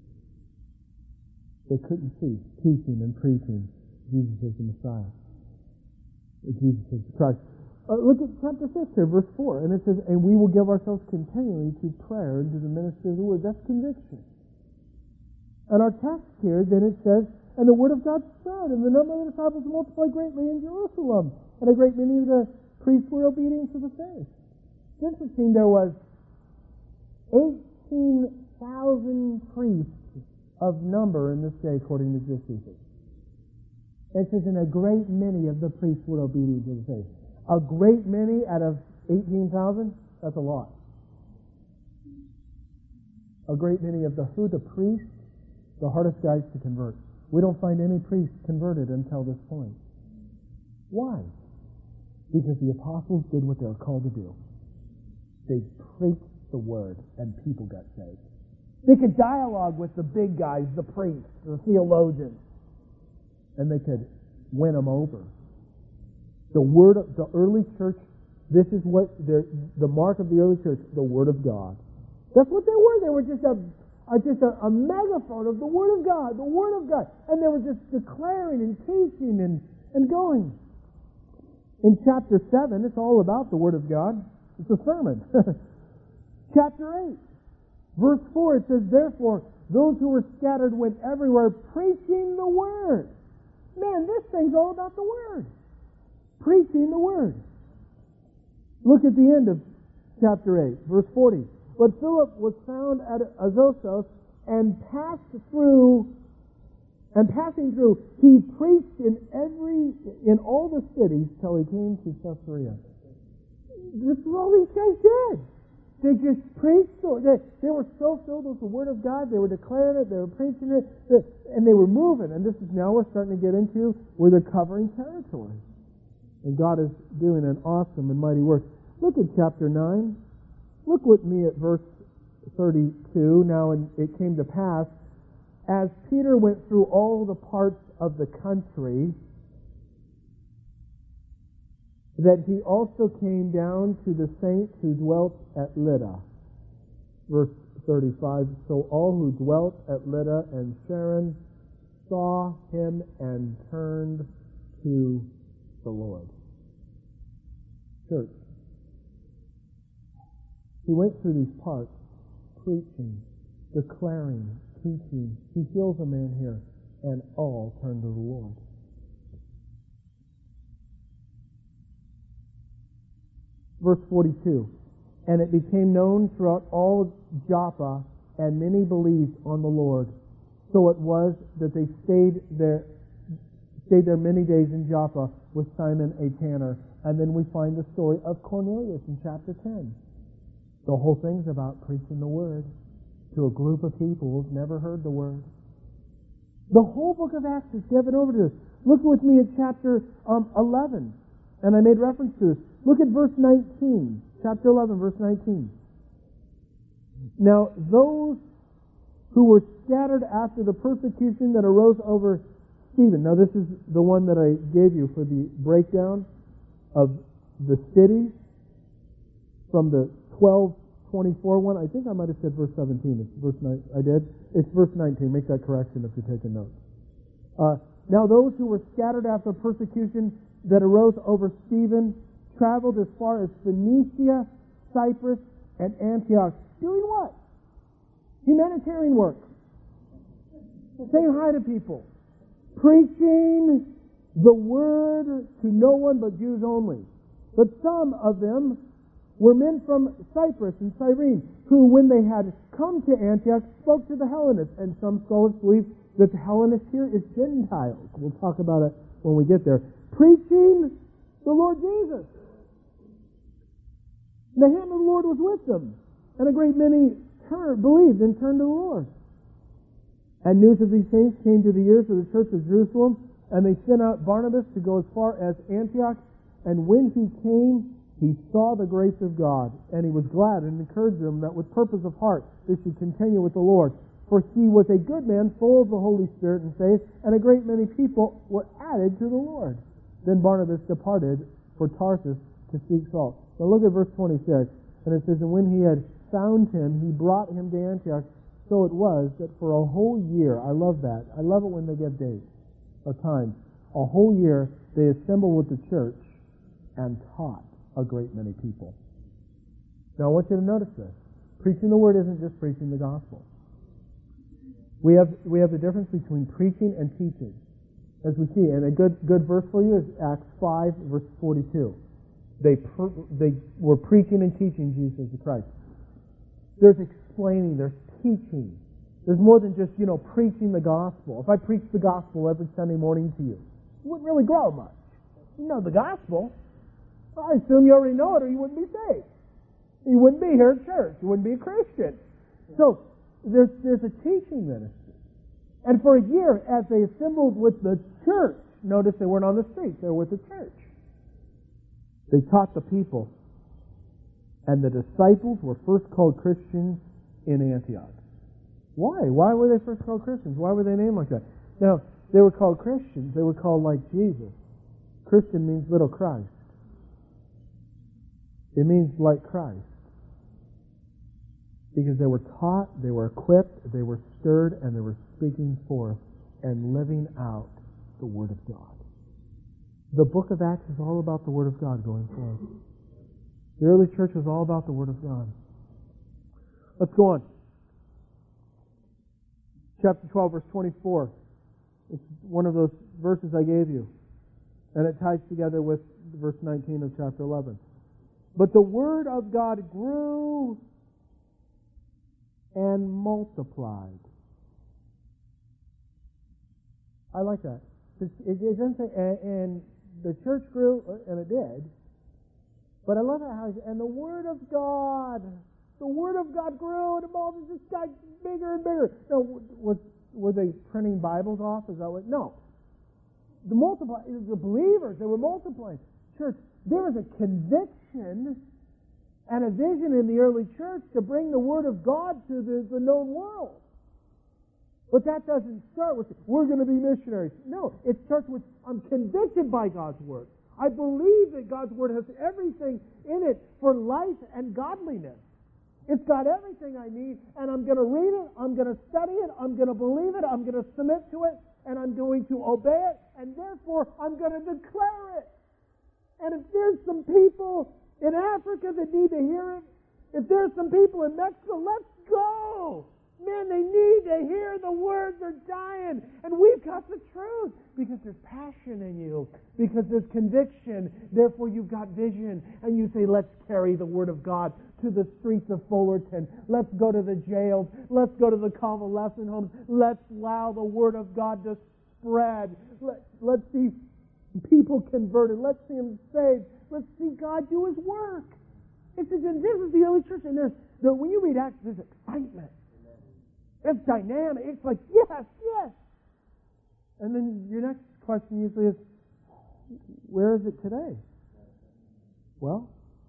They couldn't cease teaching and preaching Jesus as the Messiah. Jesus as the Christ. Uh, look at chapter six here, verse four. And it says, and we will give ourselves continually to prayer and to the ministry of the Word. That's conviction. And our text here, then it says, and the Word of God spread, and the number of the disciples multiplied greatly in Jerusalem. And a great many of the priests were obedient to the faith. It's interesting, there was eighteen thousand priests of number in this day, according to Josephus. It says, and a great many of the priests were obedient to the faith. A great many out of eighteen thousand? That's a lot. A great many of the who? The priests, the hardest guys to convert. We don't find any priests converted until this point. Why? Because the apostles did what they were called to do. They preached the Word, and people got saved. They could dialogue with the big guys, the priests, the theologians, and they could win them over. The word of the early church, this is what the mark of the early church, the Word of God. That's what they were. They were just a, a just a, a megaphone of the Word of God, the Word of God. And they were just declaring and teaching and, and going. In chapter seven, it's all about the Word of God. It's a sermon. Chapter eight, verse four, it says, therefore, those who were scattered went everywhere preaching the Word. Man, this thing's all about the Word. Preaching the Word. Look at the end of chapter eight, verse forty. But Philip was found at Azotus and passed through, and passing through, he preached in every, in all the cities till he came to Caesarea. This is all these guys did. They just preached it. They, they were so filled with the Word of God. They were declaring it. They were preaching it. That, and they were moving. And this is now we're starting to get into where they're covering territory. And God is doing an awesome and mighty work. Look at chapter nine. Look with me at verse thirty-two. Now, and it came to pass, as Peter went through all the parts of the country, that he also came down to the saints who dwelt at Lydda. Verse thirty-five, so all who dwelt at Lydda and Sharon saw him and turned to the Lord. Church, he went through these parts, preaching, declaring, teaching. He heals a man here, and all turned to the Lord. Verse forty-two, and it became known throughout all Joppa, and many believed on the Lord. So it was that they stayed there, stayed there many days in Joppa with Simon a tanner. And then we find the story of Cornelius in chapter ten. The whole thing's about preaching the Word to a group of people who've never heard the Word. The whole book of Acts is given over to us. Look with me at chapter um, eleven. And I made reference to this. Look at verse nineteen. Chapter eleven, verse nineteen. Now, those who were scattered after the persecution that arose over Stephen. Now, this is the one that I gave you for the breakdown of the cities from the twelve twenty-four one. I think I might have said verse seventeen. It's verse nine. I did. It's verse nineteen. Make that correction if you're taking notes. Uh, now, those who were scattered after persecution that arose over Stephen traveled as far as Phoenicia, Cyprus, and Antioch. Doing what? Humanitarian work. Saying hi to people. Preaching the word to no one but Jews only. But some of them were men from Cyprus and Cyrene, who, when they had come to Antioch, spoke to the Hellenists. And some scholars believe that the Hellenists here is Gentiles. We'll talk about it when we get there. Preaching the Lord Jesus. The hand of the Lord was with them, and a great many turned, believed and turned to the Lord. And news of these things came to the ears of the church of Jerusalem, and they sent out Barnabas to go as far as Antioch. And when he came, he saw the grace of God, and he was glad and encouraged them that with purpose of heart they should continue with the Lord. For he was a good man, full of the Holy Spirit and faith, and a great many people were added to the Lord. Then Barnabas departed for Tarsus to seek Saul. Now look at verse twenty-six, and it says, and when he had found him, he brought him to Antioch. So it was that for a whole year, I love that, I love it when they give dates of time, a whole year they assembled with the church and taught a great many people. Now I want you to notice this. Preaching the word isn't just preaching the gospel. We have we have the difference between preaching and teaching, as we see. And a good good verse for you is Acts five, verse forty-two. They per, they were preaching and teaching Jesus Christ. There's explaining, there's teaching. There's more than just, you know, preaching the gospel. If I preached the gospel every Sunday morning to you, you wouldn't really grow much. You know the gospel. Well, I assume you already know it or you wouldn't be saved. You wouldn't be here at church. You wouldn't be a Christian. So there's, there's a teaching ministry. And for a year, as they assembled with the church, notice they weren't on the street, they were with the church. They taught the people. And the disciples were first called Christians in Antioch. Why? Why were they first called Christians? Why were they named like that? Now, they were called Christians. They were called like Jesus. Christian means little Christ. It means like Christ. Because they were taught, they were equipped, they were stirred, and they were speaking forth and living out the Word of God. The book of Acts is all about the Word of God going forward. The early church was all about the Word of God. Let's go on. Chapter twelve, verse twenty-four. It's one of those verses I gave you. And it ties together with verse nineteen of chapter eleven. But the Word of God grew and multiplied. I like that. It doesn't say, and the church grew, and it did. But I love it how, and the Word of God The Word of God grew, and all this just got bigger and bigger. No, was, were they printing Bibles off? Is that what? No. The multiply, the believers, they were multiplying. Church, there was a conviction and a vision in the early church to bring the Word of God to the, the known world. But that doesn't start with, we're going to be missionaries. No, it starts with, I'm convicted by God's Word. I believe that God's Word has everything in it for life and godliness. It's got everything I need, and I'm going to read it, I'm going to study it, I'm going to believe it, I'm going to submit to it, and I'm going to obey it, and therefore I'm going to declare it. And if there's some people in Africa that need to hear it, if there's some people in Mexico, let's go. Man, they need to hear the Word. They're dying. And we've got the truth because there's passion in you, because there's conviction. Therefore, you've got vision. And you say, let's carry the Word of God to the streets of Fullerton. Let's go to the jails. Let's go to the convalescent homes. Let's allow the Word of God to spread. Let, let's see people converted. Let's see them saved. Let's see God do His work. It's, this is the early church. And there's, there, when you read Acts, there's excitement. It's dynamic. It's like, yes, yes. And then your next question usually is, where is it today? Well,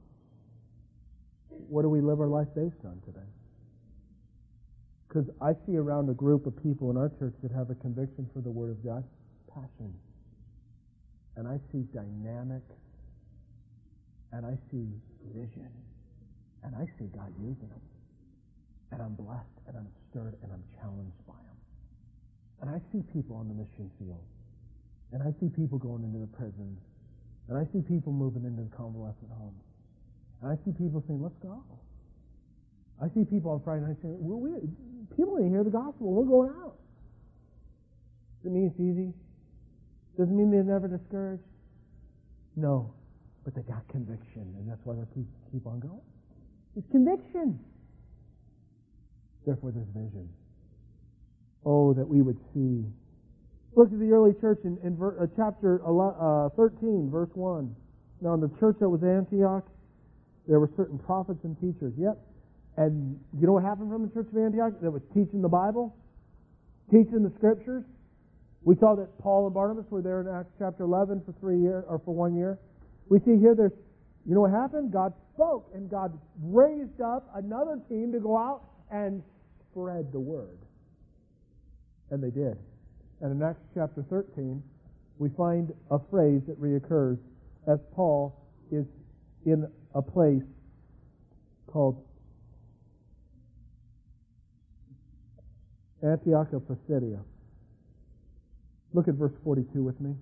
what do we live our life based on today? Because I see around a group of people in our church that have a conviction for the Word of God, passion. And I see dynamic, and I see vision, and I see God using them. And I'm blessed, and I'm stirred, and I'm challenged by them. And I see people on the mission field. And I see people going into the prisons. And I see people moving into the convalescent homes. And I see people saying, let's go. I see people on Friday night saying, well, we, people didn't hear the gospel. We're going out. Doesn't mean it's easy. Doesn't mean they're never discouraged. No. But they got conviction, and that's why they keep, keep on going. It's conviction. Therefore, there's vision. Oh, that we would see. Look at the early church in, in ver, uh, chapter uh, thirteen, verse one. Now, in the church that was Antioch, there were certain prophets and teachers. Yep. And you know what happened from the church of Antioch? That was teaching the Bible, teaching the Scriptures. We saw that Paul and Barnabas were there in Acts chapter eleven for three years or for one year. We see here there's, you know what happened? God spoke, and God raised up another team to go out and spread the Word. And they did. And in Acts chapter thirteen, we find a phrase that reoccurs as Paul is in a place called Antioch of Pisidia. Look at verse forty-two with me.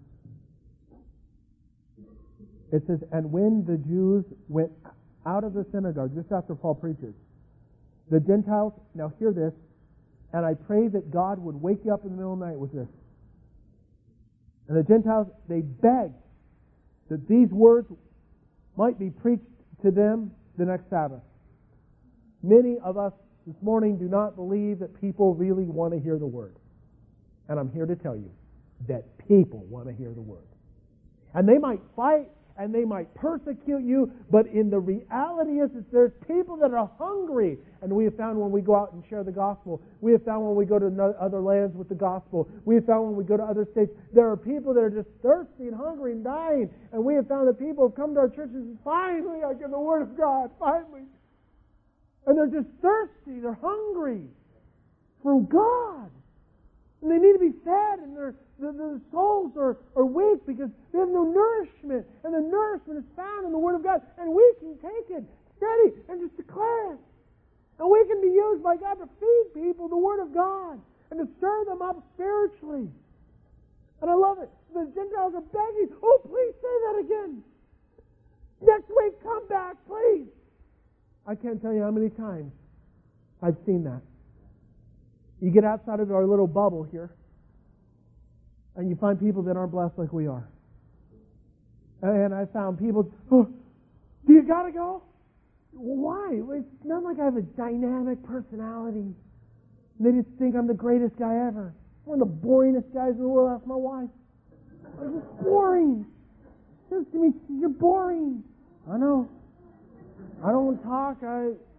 It says, and when the Jews went out of the synagogue, just after Paul preaches, the Gentiles, now hear this, and I pray that God would wake you up in the middle of the night with this. And the Gentiles, they begged that these words might be preached to them the next Sabbath. Many of us this morning do not believe that people really want to hear the Word. And I'm here to tell you that people want to hear the Word. And they might fight, and they might persecute you, but in the reality is that there's people that are hungry. And we have found when we go out and share the gospel, we have found when we go to other lands with the gospel, we have found when we go to other states, there are people that are just thirsty and hungry and dying. And we have found that people have come to our churches and finally I get the Word of God, finally. And they're just thirsty, they're hungry for God. And they need to be fed, and their, their, their souls are, are weak because they have no nourishment. And the nourishment is found in the Word of God. And we can take it steady and just declare it. And we can be used by God to feed people the Word of God and to stir them up spiritually. And I love it. The Gentiles are begging, oh, please say that again. Next week, come back, please. I can't tell you how many times I've seen that. You get outside of our little bubble here, and you find people that aren't blessed like we are. And I found people, oh, do you got to go? Well, why? It's not like I have a dynamic personality. They just think I'm the greatest guy ever. I'm one of the boringest guys in the world. That's my wife. I'm just boring. She says to me, you're boring. I know. I don't talk. I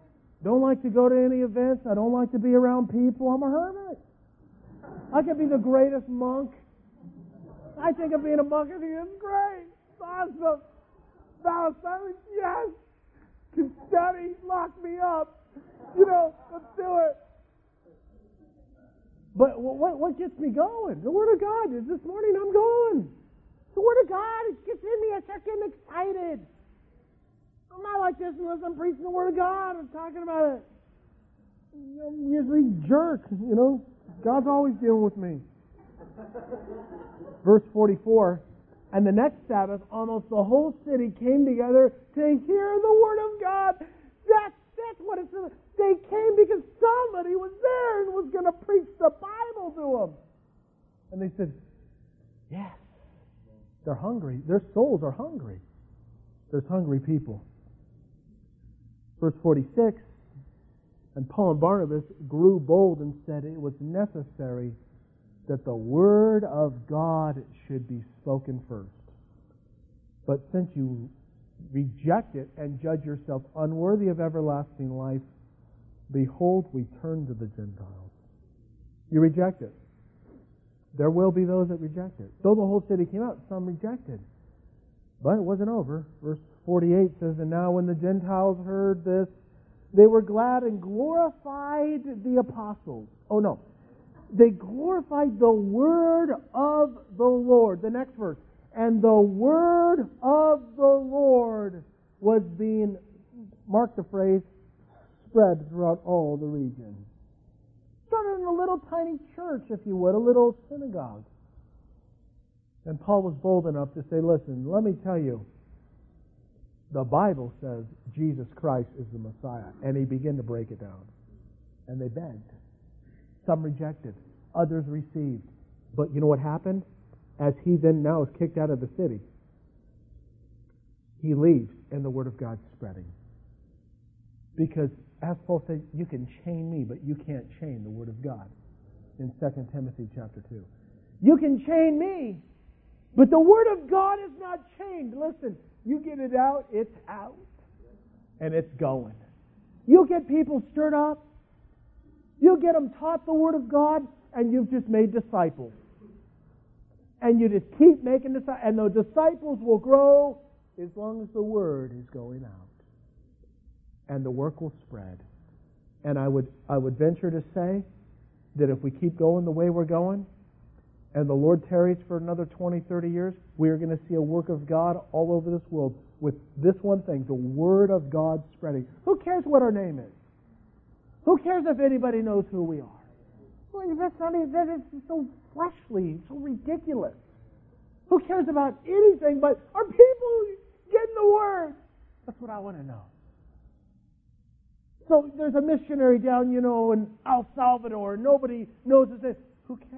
Don't like to go to any events. I don't like to be around people. I'm a hermit. I could be the greatest monk. I think of being a monk. I think it's great. It's awesome. Vow silence, yes. Can study, lock me up. You know, let's do it. But what, what gets me going? The Word of God. This morning I'm going. The Word of God, it gets in me. I start getting excited. I'm not like this unless I'm preaching the Word of God. I'm talking about it. I'm usually jerk, you know. God's always dealing with me. Verse forty-four, and the next Sabbath, almost the whole city came together to hear the Word of God. That's, that's what it's... They came because somebody was there and was going to preach the Bible to them. And they said, yes. They're hungry. Their souls are hungry. There's hungry people. Verse forty-six, and Paul and Barnabas grew bold and said it was necessary that the Word of God should be spoken first. But since you reject it and judge yourself unworthy of everlasting life, behold, we turn to the Gentiles. You reject it. There will be those that reject it. Though the whole city came out, some rejected. But it wasn't over. Verse forty-eight says, and now when the Gentiles heard this, they were glad and glorified the apostles. Oh no. They glorified the word of the Lord. The next verse. And the word of the Lord was being, mark the phrase, spread throughout all the region. Started in a little tiny church, if you would, a little synagogue. And Paul was bold enough to say, listen, let me tell you, the Bible says Jesus Christ is the Messiah. And he began to break it down. And they begged. Some rejected. Others received. But you know what happened? As he then now is kicked out of the city, he leaves and the Word of God's spreading. Because, as Paul said, you can chain me, but you can't chain the Word of God. In Second Timothy chapter two. You can chain me, but the Word of God is not chained. Listen, you get it out, it's out. And it's going. You'll get people stirred up. You'll get them taught the Word of God, and you've just made disciples. And you just keep making disciples, and the disciples will grow as long as the Word is going out. And the work will spread. And I would I would venture to say that if we keep going the way we're going, and the Lord tarries for another twenty, thirty years, we are going to see a work of God all over this world with this one thing, the Word of God spreading. Who cares what our name is? Who cares if anybody knows who we are? Well, that's not, that is so fleshly, so ridiculous. Who cares about anything but are people getting the Word? That's what I want to know. So there's a missionary down, you know, in El Salvador. Nobody knows this. Who cares?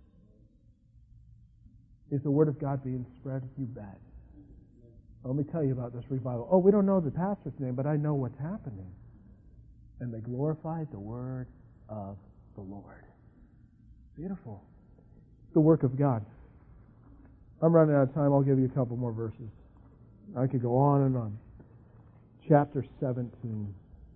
Is the Word of God being spread? You bet. Let me tell you about this revival. Oh, we don't know the pastor's name, but I know what's happening. And they glorified the Word of the Lord. Beautiful. The work of God. I'm running out of time. I'll give you a couple more verses. I could go on and on. Chapter seventeen.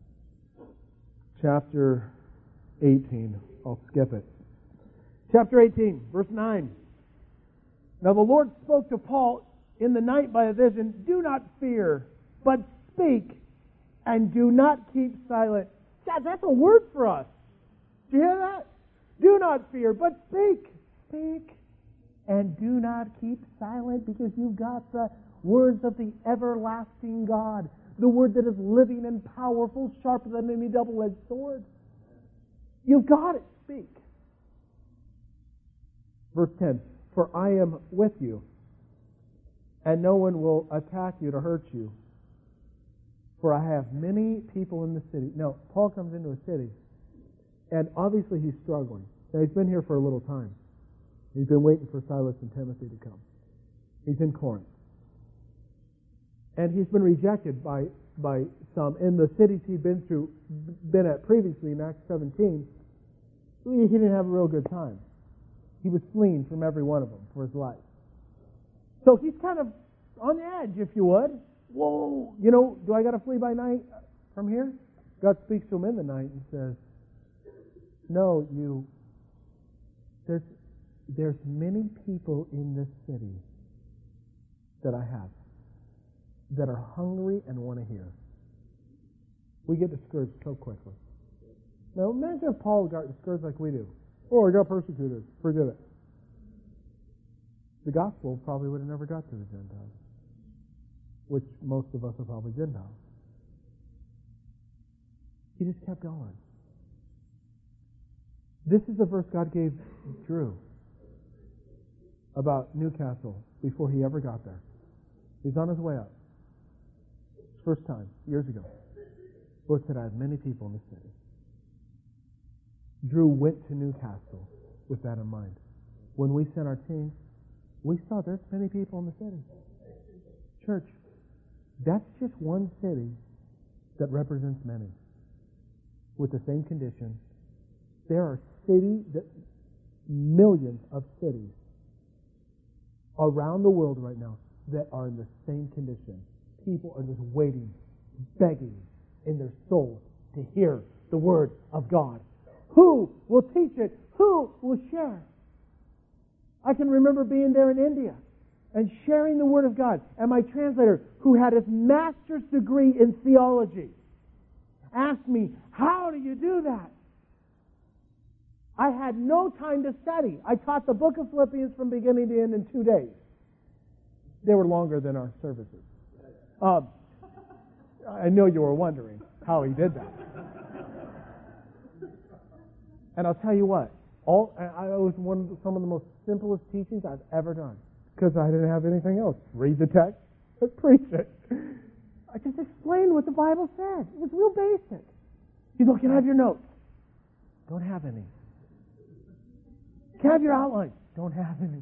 Chapter eighteen. I'll skip it. Chapter eighteen, verse nine. Now the Lord spoke to Paul in the night by a vision. Do not fear, but speak, and do not keep silent. God, that's a word for us. Do you hear that? Do not fear, but speak. Speak, and do not keep silent, because you've got the words of the everlasting God. The word that is living and powerful, sharper than any double-edged sword. You've got it. Speak. Verse ten. For I am with you, and no one will attack you to hurt you. For I have many people in the city. Now, Paul comes into a city, and obviously he's struggling. Now, he's been here for a little time. He's been waiting for Silas and Timothy to come. He's in Corinth. And he's been rejected by, by some. In the cities he'd been through, been at previously in Acts seventeen, he didn't have a real good time. He was fleeing from every one of them for his life. So he's kind of on the edge, if you would. Whoa, you know, do I got to flee by night from here? God speaks to him in the night and says, no, you, there's, there's many people in this city that I have that are hungry and want to hear. We get discouraged so quickly. Now imagine if Paul got discouraged like we do. Oh, I got persecuted. Forget it. The gospel probably would have never got to the Gentiles, which most of us are probably Gentiles. He just kept going. This is the verse God gave Drew about Newcastle before he ever got there. He's on his way up. First time, years ago. Lord said, I have many people in the city. Drew went to Newcastle with that in mind. When we sent our team, we saw there's many people in the city. Church, that's just one city that represents many with the same condition. There are city that millions of cities around the world right now that are in the same condition. People are just waiting, begging in their souls to hear the Word of God. Who will teach it? Who will share? I can remember being there in India and sharing the Word of God. And my translator, who had his master's degree in theology, asked me, how do you do that? I had no time to study. I taught the book of Philippians from beginning to end in two days. They were longer than our services. Um, I know you were wondering how he did that. And I'll tell you what, all I, it was one of the, some of the most simplest teachings I've ever done, because I didn't have anything else. Read the text, preach it. I just explained what the Bible said. It was real basic. You go, can I have your notes? Don't have any. Can I have your outline? Don't have any.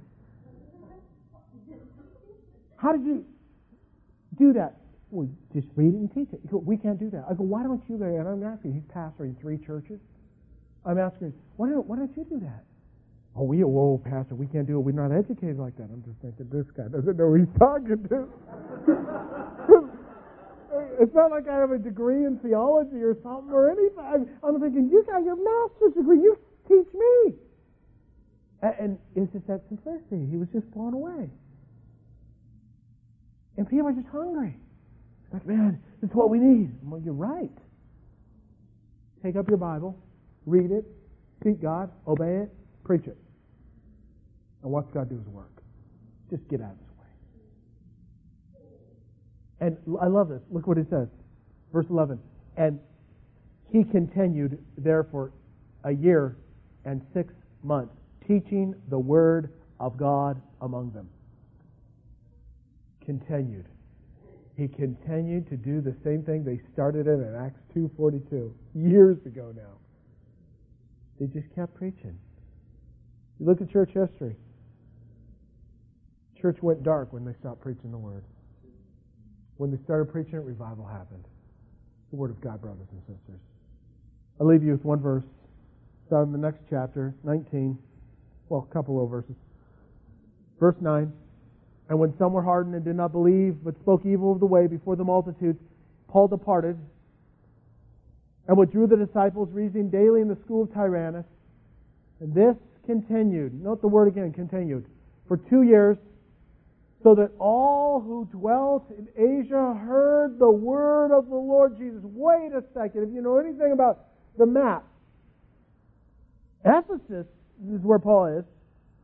How did you do that? Well, just read it and teach it. You go, we can't do that. I go, why don't you go? And I'm asking, he's pastoring three churches. I'm asking, why don't, why don't you do that? Oh, we, whoa, Pastor, we can't do it. We're not educated like that. I'm just thinking, this guy doesn't know who he's talking to. It's not like I have a degree in theology or something or anything. I'm thinking, you got your master's degree. You teach me. And it's just that simplicity. He was just blown away. And people are just hungry. It's like, man, this is what we need. Well, you're right. Take up your Bible, read it, seek God, obey it, preach it. And watch God do His work. Just get out of His way. And I love this. Look what it says. Verse eleven. And he continued there for a year and six months, teaching the word of God among them. Continued. He continued to do the same thing they started in in Acts two forty-two, years ago now. They just kept preaching. You look at church history. Church went dark when they stopped preaching the word. When they started preaching it, revival happened. The word of God, brothers and sisters. I'll leave you with one verse. Found in the next chapter, nineteen. Well, a couple of verses. Verse nine. And when some were hardened and did not believe, but spoke evil of the way before the multitudes, Paul departed and withdrew the disciples, reasoning daily in the school of Tyrannus. And this continued. Note the word again, continued. For two years, so that all who dwelt in Asia heard the word of the Lord Jesus. Wait a second. If you know anything about the map, Ephesus, this is where Paul is,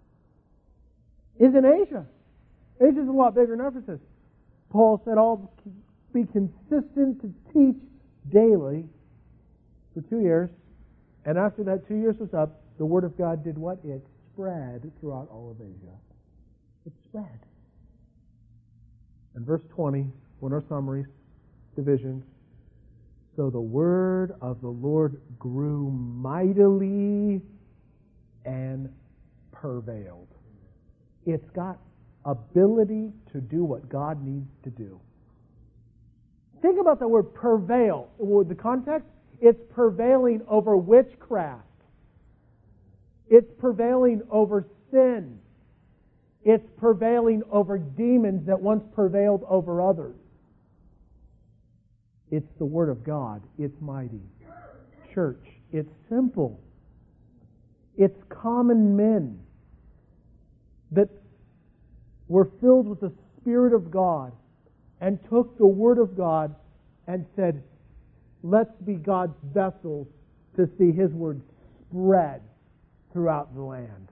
is in Asia. Asia's a lot bigger than Ephesus. Paul said, I'll be consistent to teach daily for two years. And after that two years was up, the Word of God did what? It spread throughout all of Asia. It spread. And verse twenty, one of our summaries, divisions. So the word of the Lord grew mightily and prevailed. It's got ability to do what God needs to do. Think about the word prevail. The context, it's prevailing over witchcraft. It's prevailing over sin. It's prevailing over demons that once prevailed over others. It's the Word of God. It's mighty. Church, it's simple. It's common men that were filled with the Spirit of God and took the Word of God and said, let's be God's vessels to see His Word spread throughout the land.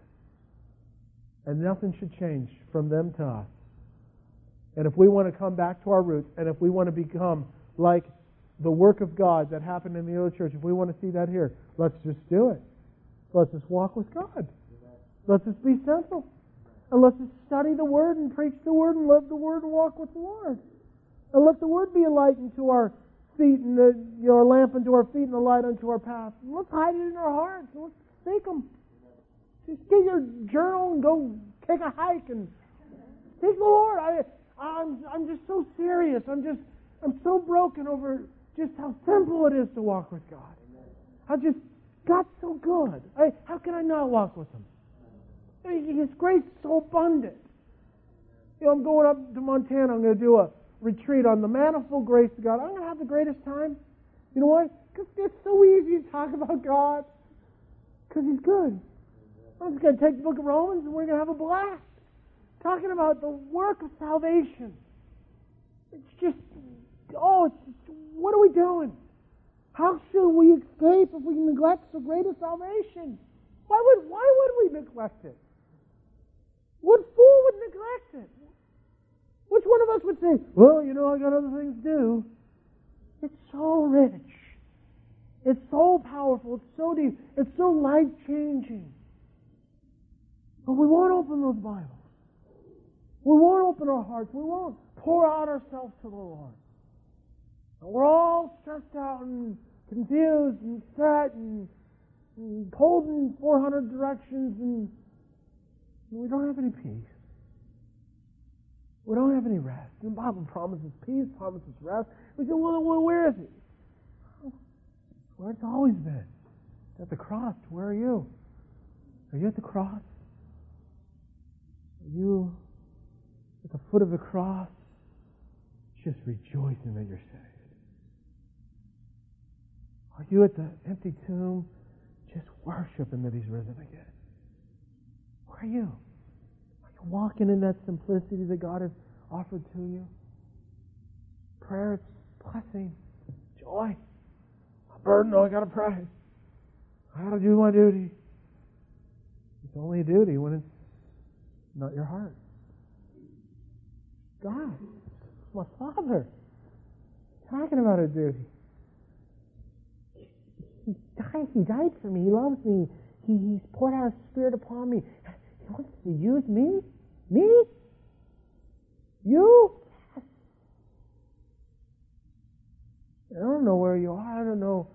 And nothing should change from them to us. And if we want to come back to our roots, and if we want to become like the work of God that happened in the early church, if we want to see that here, let's just do it. Let's just walk with God. Let's just be simple. And let's just study the Word and preach the Word and live the Word and walk with the Lord. And let the Word be a light unto our feet and the, you know, a lamp unto our feet and a light unto our path. And let's hide it in our hearts. Let's seek them. Just get your journal and go take a hike and seek the Lord. I, I'm, I'm just so serious. I'm just, I'm so broken over just how simple it is to walk with God. I just, God's so good. I, how can I not walk with Him? I mean, His grace is so abundant. You know, I'm going up to Montana. I'm going to do a retreat on the manifold grace of God. I'm going to have the greatest time. You know why? Because it's so easy to talk about God. Because He's good. I'm just going to take the book of Romans and we're going to have a blast. Talking about the work of salvation. It's just, oh, it's just, what are we doing? How should we escape if we neglect so great a salvation? Why would, why would we neglect it? What fool would neglect it? Which one of us would say, well, you know, I got other things to do? It's so rich. It's so powerful. It's so deep. It's so life-changing. But we won't open those Bibles. We won't open our hearts. We won't pour out ourselves to the Lord. And we're all stressed out and confused and set and, and pulled in four hundred directions, and, and we don't have any peace. We don't have any rest. The Bible promises peace, promises rest. We say, well, well where is it? Where it's always been. It's at the cross. Where are you? Are you at the cross? Are you at the foot of the cross, just rejoicing that you're saved? Are you at the empty tomb, just worshiping that He's risen again? Where are you? Are you walking in that simplicity that God has offered to you? Prayer, it's blessing, joy. A burden, oh, I got to pray. I got to do my duty. It's only a duty when it's not your heart. God, my Father, talking about a duty. He died, he died for me. He loves me. He, he's poured out His Spirit upon me. He wants to use me? Me? You? Yes. I don't know where you are. I don't know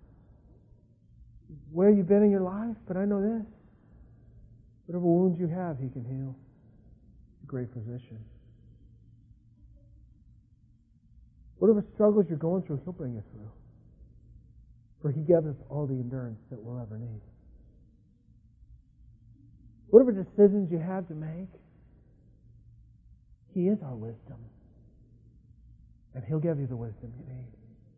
where you've been in your life, but I know this. Whatever wounds you have, He can heal. He's a great physician. Whatever struggles you're going through, He'll bring you through. For He gives us all the endurance that we'll ever need. Whatever decisions you have to make, He is our wisdom. And He'll give you the wisdom you need.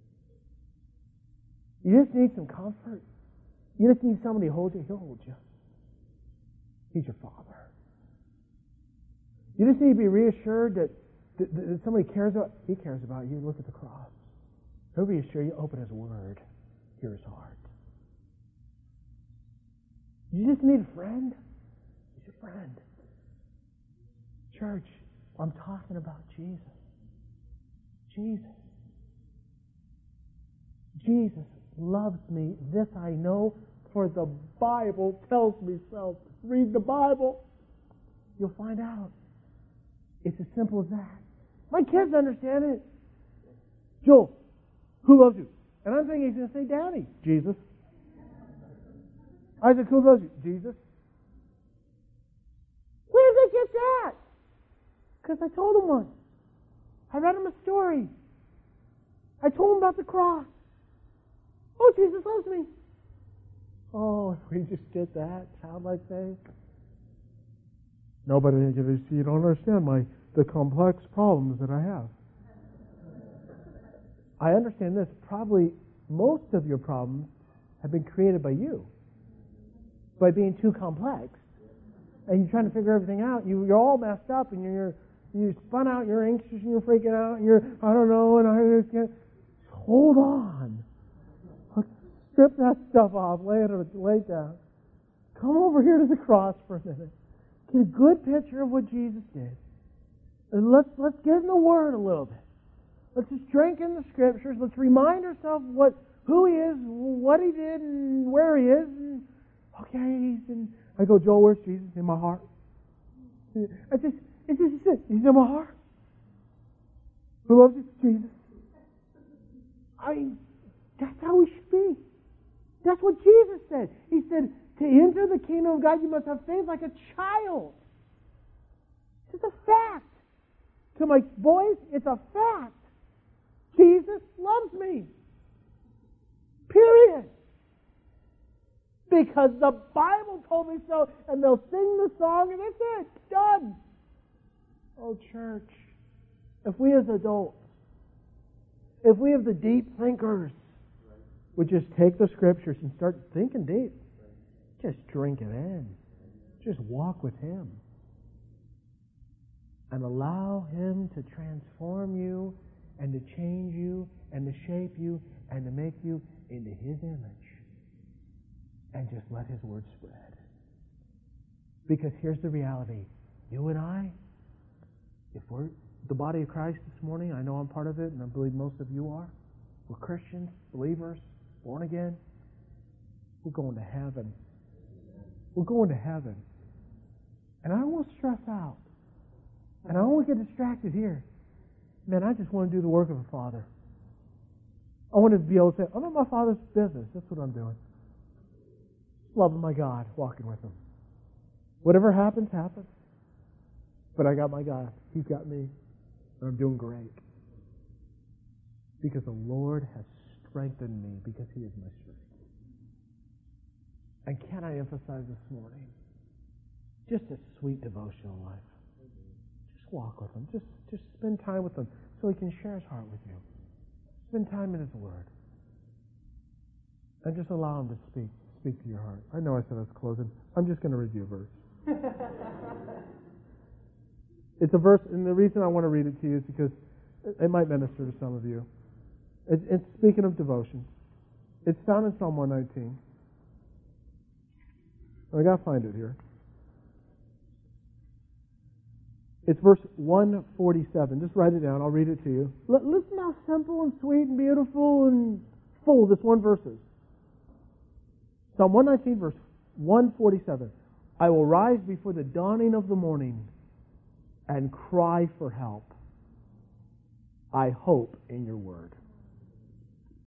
You just need some comfort. You just need somebody to hold you. He'll hold you. He's your Father. You just need to be reassured that, that, that somebody cares about He cares about you. Look at the cross. He'll reassure you. Open His Word. Hear His heart. You just need a friend. He's your friend. Church, I'm talking about Jesus. Jesus. Jesus loves me. This I know, for the Bible tells me so. Read the Bible. You'll find out. It's as simple as that. My kids understand it. Joel, who loves you? And I'm thinking he's going to say, Daddy, Jesus. Isaac, who loves you? Jesus. Where did they get that? Because I told him one. I read him a story. I told him about the cross. Oh, Jesus loves me. Oh, if we just get that, childlike faith. Nobody, you don't understand my the complex problems that I have. I understand this. Probably most of your problems have been created by you, by being too complex. And you're trying to figure everything out. You, you're all messed up, and you're you spun out. You're anxious, and you're freaking out, and you're I don't know, and I just can't. Hold on. Let's strip that stuff off. Lay it, lay it down. Come over here to the cross for a minute. Get a good picture of what Jesus did, and let's let's get in the Word a little bit. Let's just drink in the Scriptures. Let's remind ourselves what who He is, what He did, and where He is. And okay, He's in. I go, Joel, where's Jesus? In my heart. I just, it's just, it's, He's in my heart. Who loves you? Jesus. I mean, that's how we should be. That's what Jesus said. He said, to enter the kingdom of God, you must have faith like a child. It's a fact. To my boys, it's a fact. Jesus loves me. Period. Because the Bible told me so, and they'll sing the song, and that's it. Done. Oh, church, if we as adults, if we have the deep thinkers, would just take the Scriptures and start thinking deep. Just drink it in. Just walk with Him. And allow Him to transform you and to change you and to shape you and to make you into His image. And just let His Word spread. Because here's the reality. You and I, if we're the body of Christ this morning, I know I'm part of it, and I believe most of you are. We're Christians, believers, born again. We're going to heaven. We're going to heaven. And I don't want to stress out. And I don't want to get distracted here. Man, I just want to do the work of a Father. I want to be able to say, I'm in my Father's business. That's what I'm doing. Loving my God, walking with Him. Whatever happens, happens. But I got my God. He's got me. And I'm doing great. Because the Lord has strengthened me, because He is my strength. And can I emphasize this morning, just a sweet devotional life. Just walk with Him. Just, just spend time with Him so He can share His heart with you. Spend time in His Word. And just allow Him to speak. Speak to your heart. I know I said I was closing. I'm just going to read you a verse. It's a verse, and the reason I want to read it to you is because it might minister to some of you. It, it's speaking of devotion. It's found in Psalm one nineteen. I got to find it here. It's verse one forty-seven. Just write it down. I'll read it to you. L- listen how simple and sweet and beautiful and full this one verse is. Psalm one nineteen, verse one forty-seven. I will rise before the dawning of the morning and cry for help. I hope in your word.